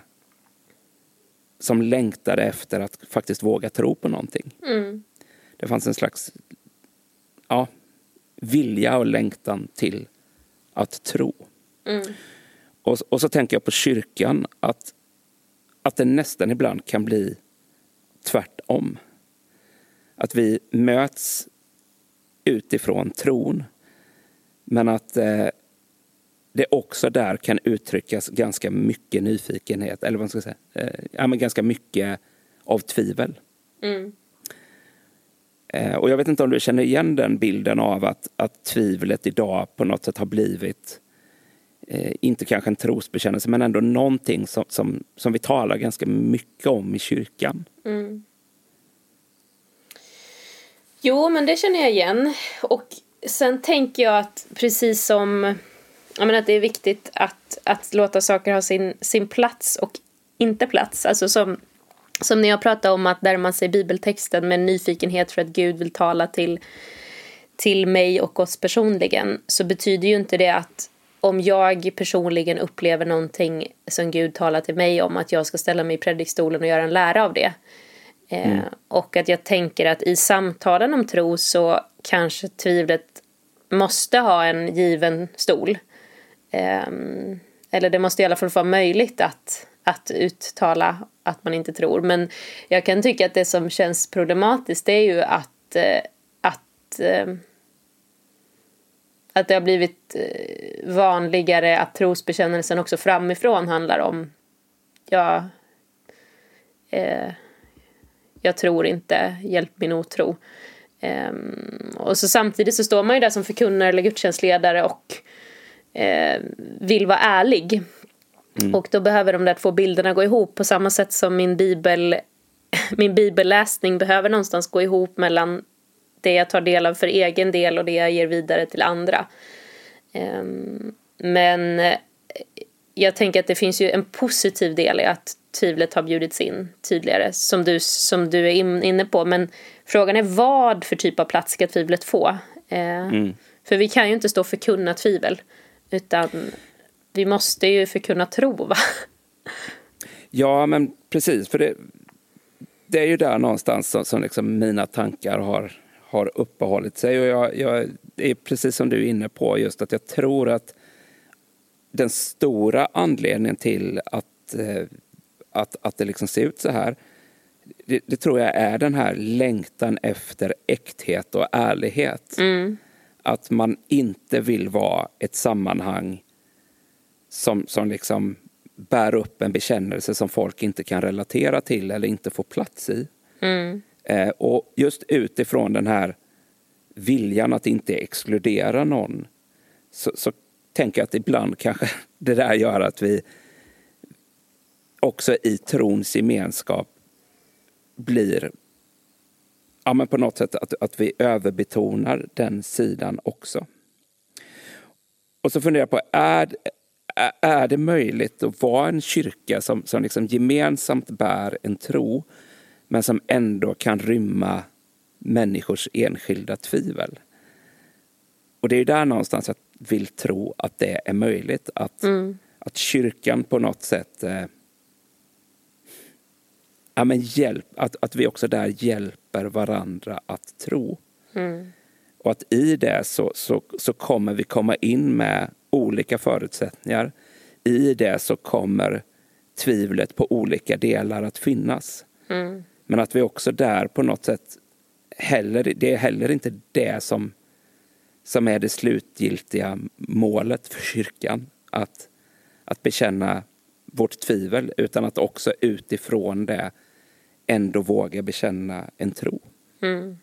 som längtade efter att faktiskt våga tro på någonting. Mm. Det fanns en slags ja, vilja och längtan till att tro. Mm. Och, och så tänker jag på kyrkan, att, att det nästan ibland kan bli tvärtom. Att vi möts utifrån tron, men att eh, det också där kan uttryckas ganska mycket nyfikenhet, eller vad ska jag säga, eh, ja, men ganska mycket av tvivel. Mm. Eh, och jag vet inte om du känner igen den bilden av att, att tvivlet idag på något sätt har blivit eh, inte kanske en trosbekännelse, men ändå någonting som, som, som vi talar ganska mycket om i kyrkan. Mm. Jo, men det känner jag igen. Och sen tänker jag att precis som jag menar, att det är viktigt att, att låta saker ha sin, sin plats och inte plats. Alltså som, som när jag pratar om att där man ser bibeltexten med nyfikenhet för att Gud vill tala till, till mig och oss personligen, så betyder ju inte det att om jag personligen upplever någonting som Gud talar till mig om, att jag ska ställa mig i predikstolen och göra en lära av det. Mm. Eh, och att jag tänker att i samtalen om tro så kanske tvivlet måste ha en given stol. Eh, eller det måste i alla fall vara möjligt att, att uttala att man inte tror. Men jag kan tycka att det som känns problematiskt, det är ju att, eh, att, eh, att det har blivit vanligare att trosbekännelsen också framifrån handlar om ja, eh, jag tror inte, hjälp min otro. Um, och så samtidigt så står man ju där som förkunnare eller gudstjänstledare och uh, vill vara ärlig. Mm. Och då behöver de där två bilderna gå ihop på samma sätt som min bibel min bibelläsning behöver någonstans gå ihop mellan det jag tar del av för egen del och det jag ger vidare till andra. Um, men jag tänker att det finns ju en positiv del i att tvivlet har bjudits in tydligare, som du, som du är in, inne på. Men frågan är vad för typ av plats ska tvivlet få? Eh, mm. För vi kan ju inte stå för kunna tvivel, utan vi måste ju för kunna tro, va? Ja, men precis. För det, det är ju där någonstans som, som liksom mina tankar har, har uppehållit sig. Och jag, jag är precis som du är inne på, just att jag tror att den stora anledningen till att eh, Att, att det liksom ser ut så här, det, det tror jag är den här längtan efter äkthet och ärlighet. Mm. Att man inte vill vara ett sammanhang som, som liksom bär upp en bekännelse som folk inte kan relatera till eller inte får plats i. Mm. Eh, och just utifrån den här viljan att inte exkludera någon, så, så tänker jag att ibland kanske det där gör att vi också i trons gemenskap blir, ja, men på något sätt att, att vi överbetonar den sidan också. Och så funderar jag på, är, är det möjligt att vara en kyrka som, som liksom gemensamt bär en tro, men som ändå kan rymma människors enskilda tvivel? Och det är där någonstans jag vill tro att det är möjligt, att, mm. att kyrkan på något sätt eh, Ja, men hjälp, att, att vi också där hjälper varandra att tro. Mm. Och att i det så, så, så kommer vi komma in med olika förutsättningar. I det så kommer tvivlet på olika delar att finnas. Mm. Men att vi också där på något sätt, heller, det är heller inte det som, som är det slutgiltiga målet för kyrkan. Att, att bekänna vårt tvivel, utan att också utifrån det ändå våga bekänna en tro. Mm.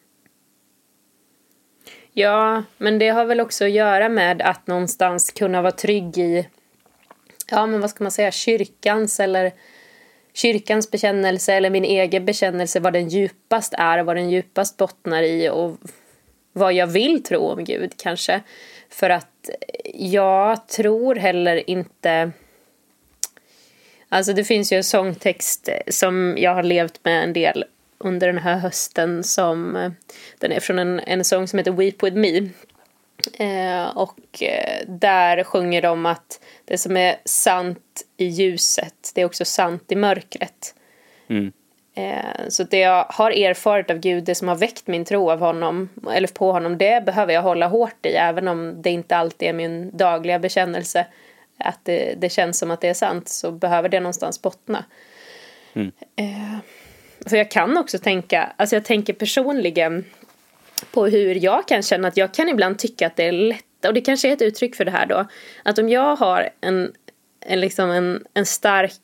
Ja, men det har väl också att göra med att någonstans kunna vara trygg i, ja, men vad ska man säga, kyrkans eller kyrkans bekännelse eller min egen bekännelse, vad den djupast är, vad den djupast bottnar i och vad jag vill tro om Gud kanske. För att jag tror heller inte, alltså det finns ju en sångtext som jag har levt med en del under den här hösten, som den är från en, en sång som heter Weep With Me. Eh, och eh, där sjunger de att det som är sant i ljuset, det är också sant i mörkret. Mm. Eh, så det jag har erfarit av Gud, det som har väckt min tro av honom eller på honom, det behöver jag hålla hårt i, även om det inte alltid är min dagliga bekännelse. Att det, det känns som att det är sant, så behöver det någonstans bottna. Mm. Eh, för jag kan också tänka, alltså jag tänker personligen på hur jag kan känna att jag kan ibland tycka att det är lätt, och det kanske är ett uttryck för det här då, att om jag har en, en, liksom en, en stark,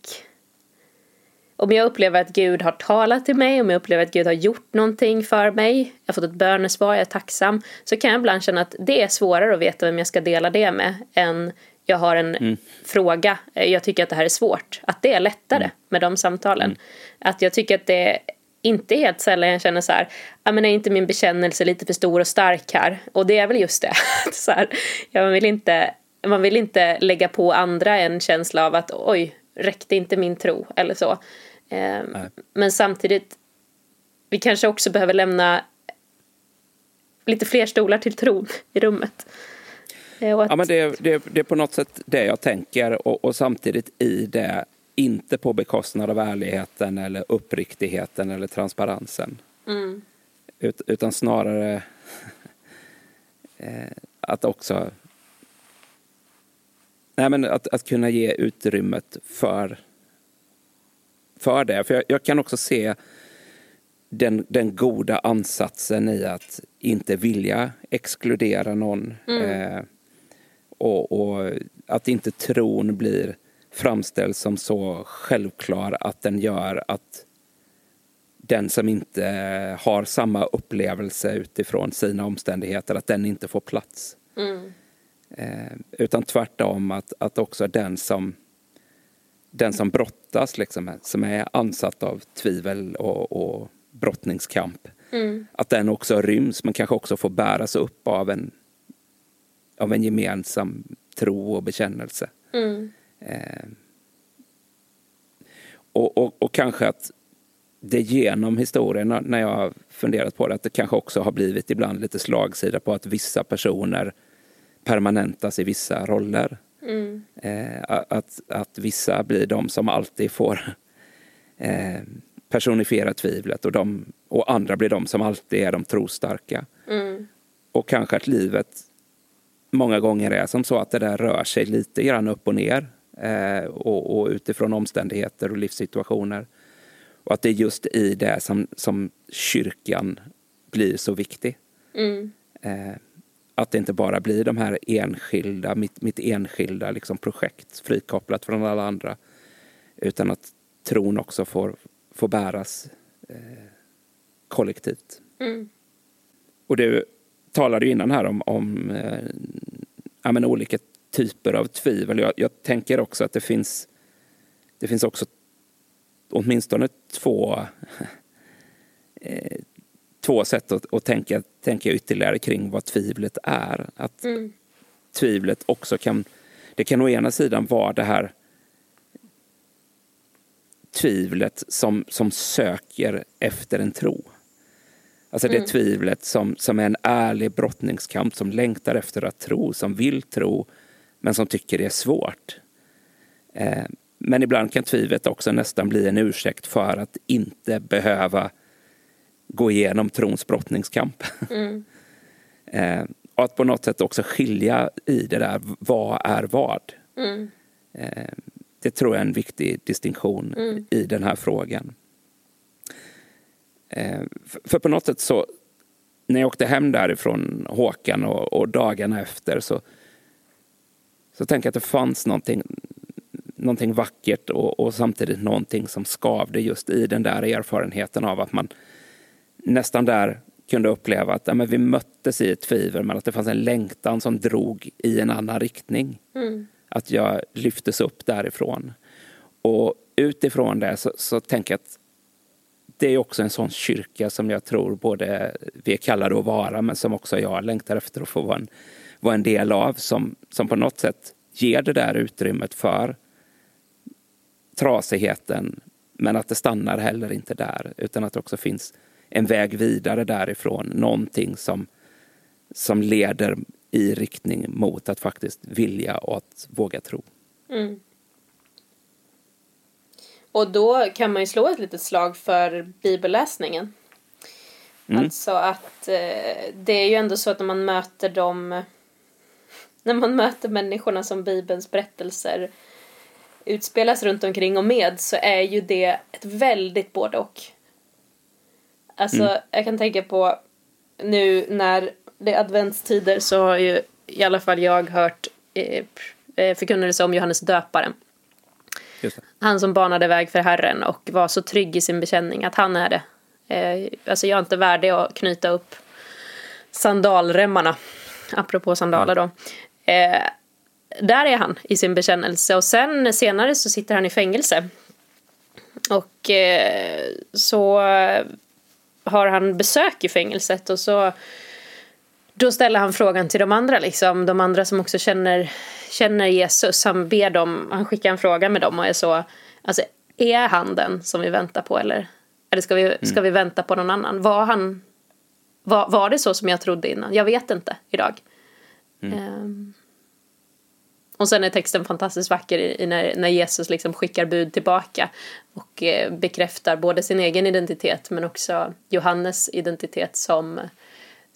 om jag upplever att Gud har talat till mig, om jag upplever att Gud har gjort någonting för mig, jag har fått ett bönesvar, jag är tacksam, så kan jag ibland känna att det är svårare att veta vem jag ska dela det med än jag har en mm. fråga, jag tycker att det här är svårt, att det är lättare mm. med de samtalen. Mm. Att jag tycker att det inte är helt sällan jag känner så här, ja, men är inte min bekännelse lite för stor och stark här? Och det är väl just det. så här, ja, man, vill inte, man vill inte lägga på andra en känsla av att oj, räckte inte min tro eller så. Eh, men samtidigt, vi kanske också behöver lämna lite fler stolar till tron i rummet. Eh, att... Ja, men det, det, det är på något sätt det jag tänker, och, och samtidigt i det inte på bekostnad av ärligheten eller uppriktigheten eller transparensen. Mm. Ut, utan snarare eh, att också nej, men att, att kunna ge utrymmet för, för det. För jag, jag kan också se den, den goda ansatsen i att inte vilja exkludera någon. Mm. Eh, och, och att inte tron blir framställd som så självklar att den gör att den som inte har samma upplevelse utifrån sina omständigheter, att den inte får plats. Mm. Eh, utan tvärtom att, att också den som den som brottas liksom, som är ansatt av tvivel och, och brottningskamp, mm. att den också ryms, men kanske också får bäras upp av en av en gemensam tro och bekännelse. Mm. Eh, och, och, och kanske att det genom historien, när jag har funderat på det, att det kanske också har blivit ibland lite slagsida på att vissa personer permanentas i vissa roller. Mm. Eh, att, att vissa blir de som alltid får eh, personifiera tvivlet och, de, och andra blir de som alltid är de trostarka. Mm. Och kanske att livet många gånger är som så att det där rör sig lite grann upp och ner eh, och, och utifrån omständigheter och livssituationer. Och att det är just i det som, som kyrkan blir så viktig. Mm. Eh, att det inte bara blir de här enskilda, mitt, mitt enskilda liksom projekt frikopplat från alla andra. Utan att tron också får, får bäras eh, kollektivt. Mm. Och du talade ju innan här om, om eh, ja, men olika typer av tvivel. Jag, jag tänker också att det finns, det finns också åtminstone två, eh, två sätt att, att tänka, tänka ytterligare kring vad tvivlet är. Att mm. tvivlet också kan, det kan å ena sidan vara det här tvivlet som, som söker efter en tro. Alltså det mm. tvivlet som, som är en ärlig brottningskamp, som längtar efter att tro, som vill tro, men som tycker det är svårt. Eh, men ibland kan tvivlet också nästan bli en ursäkt för att inte behöva gå igenom trons brottningskamp. Mm. eh, och att på något sätt också skilja i det där, vad är vad? Mm. Eh, det tror jag är en viktig distinktion mm. i den här frågan. Eh, för, för på något sätt så, när jag åkte hem därifrån Håkan och, och dagarna efter så, så tänkte jag att det fanns någonting, någonting vackert och, och samtidigt någonting som skavde just i den där erfarenheten av att man nästan där kunde uppleva att ja, men vi möttes i ett tvivel, men att det fanns en längtan som drog i en annan riktning. Mm. Att jag lyftes upp därifrån. Och utifrån det så, så tänker jag att det är också en sån kyrka som jag tror både vi är kallade att vara, men som också jag längtar efter att få vara en, vara en del av, som, som på något sätt ger det där utrymmet för trasigheten, men att det stannar heller inte där, utan att det också finns en väg vidare därifrån, någonting som, som leder i riktning mot att faktiskt vilja och att våga tro. Mm. Och då kan man ju slå ett litet slag för bibelläsningen. Mm. Alltså att eh, det är ju ändå så att när man möter dem, när man möter människorna som Bibelns berättelser utspelas runt omkring och med, så är ju det ett väldigt både och. Alltså mm. jag kan tänka på nu när det är adventstider, så har ju i alla fall jag hört eh, förkunnelse om Johannes döparen. Han som banade väg för Herren och var så trygg i sin bekänning att han är det. Eh, alltså jag är inte värdig att knyta upp sandalremmarna, apropå sandaler då. Eh, där är han i sin bekännelse, och sen senare så sitter han i fängelse. Och eh, så har han besök i fängelset, och så då ställer han frågan till de andra, liksom, de andra som också känner, känner Jesus. Han ber dem, han skickar en fråga med dem och är så, alltså, är han den som vi väntar på, eller, eller ska, vi, ska vi vänta på någon annan? Var, han, var, var det så som jag trodde innan? Jag vet inte idag. Mm. Um, och sen är texten fantastiskt vacker i, i när, när Jesus liksom skickar bud tillbaka och eh, bekräftar både sin egen identitet men också Johannes identitet som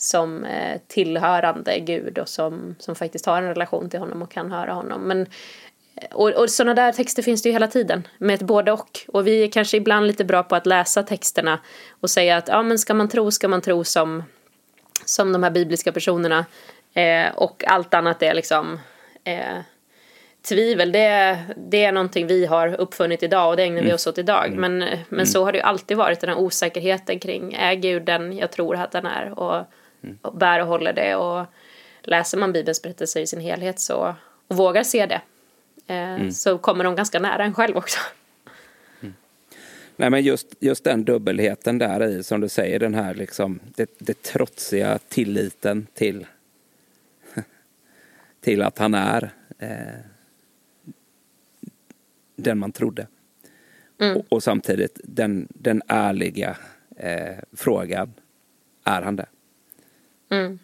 som eh, tillhörande Gud och som, som faktiskt har en relation till honom och kan höra honom. Men, och, och sådana där texter finns det ju hela tiden med ett både och. Och vi är kanske ibland lite bra på att läsa texterna och säga att ja, men ska man tro, ska man tro som, som de här bibliska personerna. Eh, och allt annat är liksom eh, tvivel. Det, det är någonting vi har uppfunnit idag och det ägnar vi oss åt idag. Mm. Men, men mm. så har det ju alltid varit, den här osäkerheten kring är Gud den jag tror att den är och, mm. och bär och håller det. Och läser man Bibelns berättelser i sin helhet så, och vågar se det eh, mm. så kommer de ganska nära en själv också. Mm. Nej, men just, just den dubbelheten där i, som du säger, den här liksom, det, det trotsiga tilliten till till att han är eh, den man trodde. Mm. Och, och samtidigt den, den ärliga eh, frågan, är han det? Mm.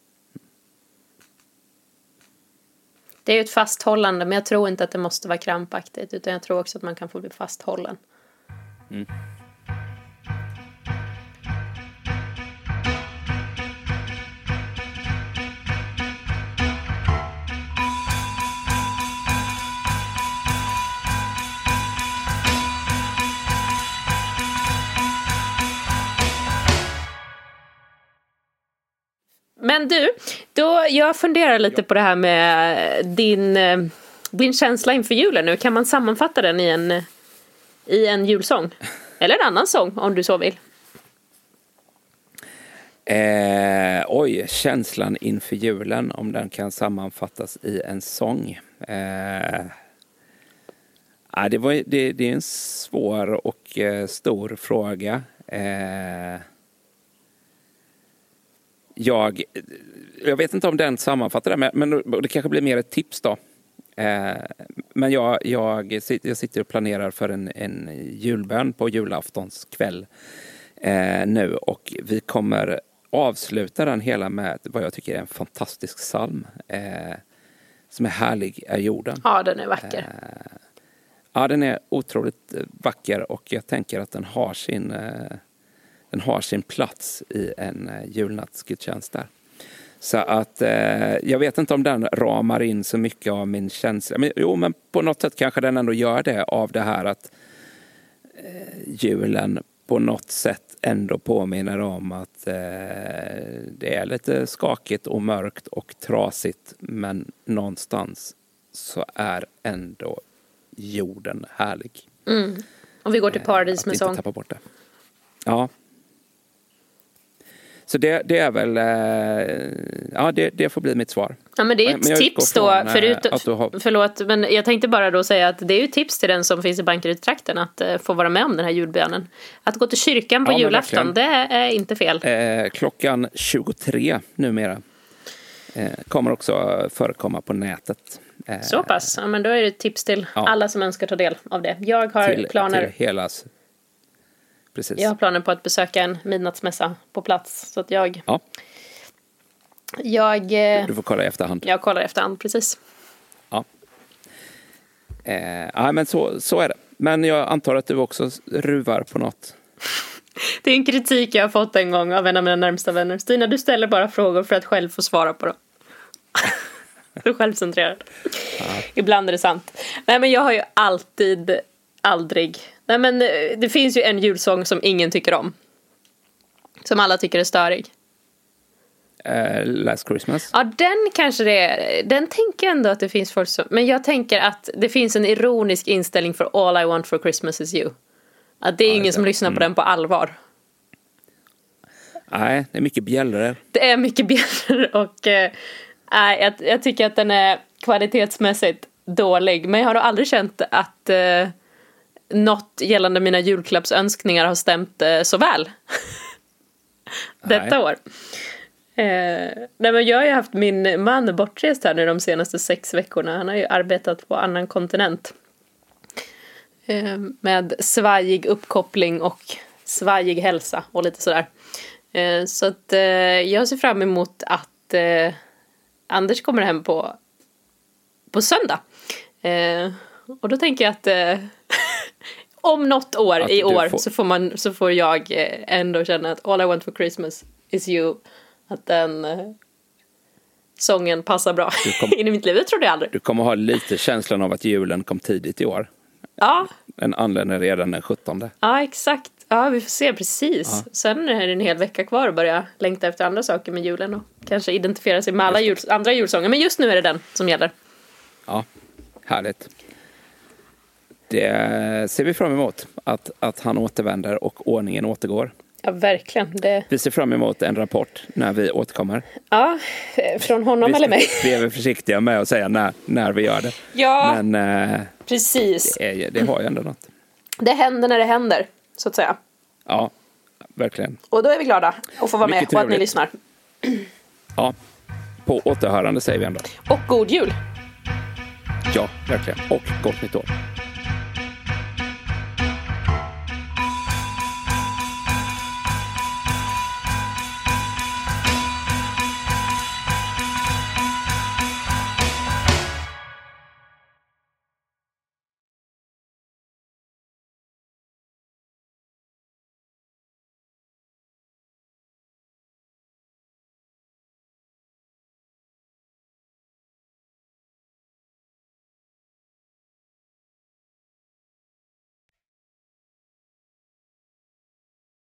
Det är ju ett fasthållande, men jag tror inte att det måste vara krampaktigt, utan jag tror också att man kan få bli fasthållen. Mm. Men du, då jag funderar lite på det här med din, din känsla inför julen nu. Kan man sammanfatta den i en, i en julsång? Eller en annan sång, om du så vill. Eh, oj, känslan inför julen, om den kan sammanfattas i en sång. Eh, ja, det, var, det, det är en svår och eh, stor fråga. Eh, Jag, jag vet inte om den sammanfattar det, men, men det kanske blir mer ett tips då. Eh, men jag, jag, jag sitter och planerar för en, en julbön på julaftons kväll eh, nu. Och vi kommer avsluta den hela med vad jag tycker är en fantastisk psalm. Eh, som är härlig är jorden. Ja, den är vacker. Eh, ja, den är otroligt vacker och jag tänker att den har sin... Eh, Den har sin plats i en julnattsgudstjänst där. Så att eh, jag vet inte om den ramar in så mycket av min känsla. Men, jo, men på något sätt kanske den ändå gör det, av det här att eh, julen på något sätt ändå påminner om att eh, det är lite skakigt och mörkt och trasigt. Men någonstans så är ändå jorden härlig. Mm. Och vi går till paradis eh, med sång. Inte tappa bort det. Ja. Så det, det är väl, eh, ja det, det får bli mitt svar. Ja, men det är ett men tips då, från, förut, att du har... förlåt, men jag tänkte bara då säga att det är ju tips till den som finns i Bankeryd-trakten att eh, få vara med om den här julbönen. Att gå till kyrkan på ja, julafton, det är inte fel. Eh, klockan tjugotre numera. Eh, kommer också förekomma på nätet. Eh, Så pass, ja, men då är det ett tips till ja. alla som önskar ta del av det. Jag har till, planer... Till helas. Precis. Jag har planer på att besöka en midnattsmässa på plats. Så att jag... Ja. Jag... Du får kolla i efterhand. Jag kollar i efterhand, precis. Ja. Eh, ja, men så, så är det. Men jag antar att du också ruvar på något. Det är en kritik jag har fått en gång av en av mina närmsta vänner. Stina, du ställer bara frågor för att själv få svara på dem. Du är självcentrerad. Ja. Ibland är det sant. Nej, men jag har ju alltid... Aldrig. Nej, men det finns ju en julsång som ingen tycker om. Som alla tycker är störig. Uh, Last Christmas. Ja, den kanske det är. Den tänker jag ändå att det finns folk som... Men jag tänker att det finns en ironisk inställning för All I Want for Christmas is You. Att det är ja, ingen det. som lyssnar mm. på den på allvar. Nej, det är mycket bjällror. Det är mycket bjällror och... Äh, jag, jag tycker att den är kvalitetsmässigt dålig. Men jag har då aldrig känt att... Äh, något gällande mina julklappsönskningar har stämt eh, så väl detta nej. år. Eh, nej, men jag har ju haft min man bortrest här nu de senaste sex veckorna. Han har ju arbetat på annan kontinent. Eh, med svajig uppkoppling och svajig hälsa och lite sådär. Eh, så att eh, jag ser fram emot att eh, Anders kommer hem på, på söndag. Eh, och då tänker jag att... Eh, om något år att i år får... så får man så får jag ändå känna att All I Want for Christmas is You att den eh, sången passar bra kom, in i mitt liv. Det trodde jag aldrig. Du kommer ha lite känslan av att julen kom tidigt i år. Ja. Den anländer redan den sjuttonde. Ja, exakt. Ja, vi får se precis. Ja. Sen är det en hel vecka kvar och börja längta efter andra saker med julen och kanske identifiera sig med alla jul, andra julsånger. Men just nu är det den som gäller. Ja, härligt. Det ser vi fram emot, att, att han återvänder och ordningen återgår. Ja, verkligen. Det... Vi ser fram emot en rapport när vi återkommer. Ja, från honom vi, eller mig. Vi är väl försiktiga med att säga när, när vi gör det. Ja, men, eh, precis. Det, är, det har ju ändå något. Det händer när det händer, så att säga. Ja, verkligen. Och då är vi glada att få vara Mycket med och trevligt. att ni lyssnar. Ja, på återhörande säger vi ändå. Och god jul! Ja, verkligen. Och gott nytt år.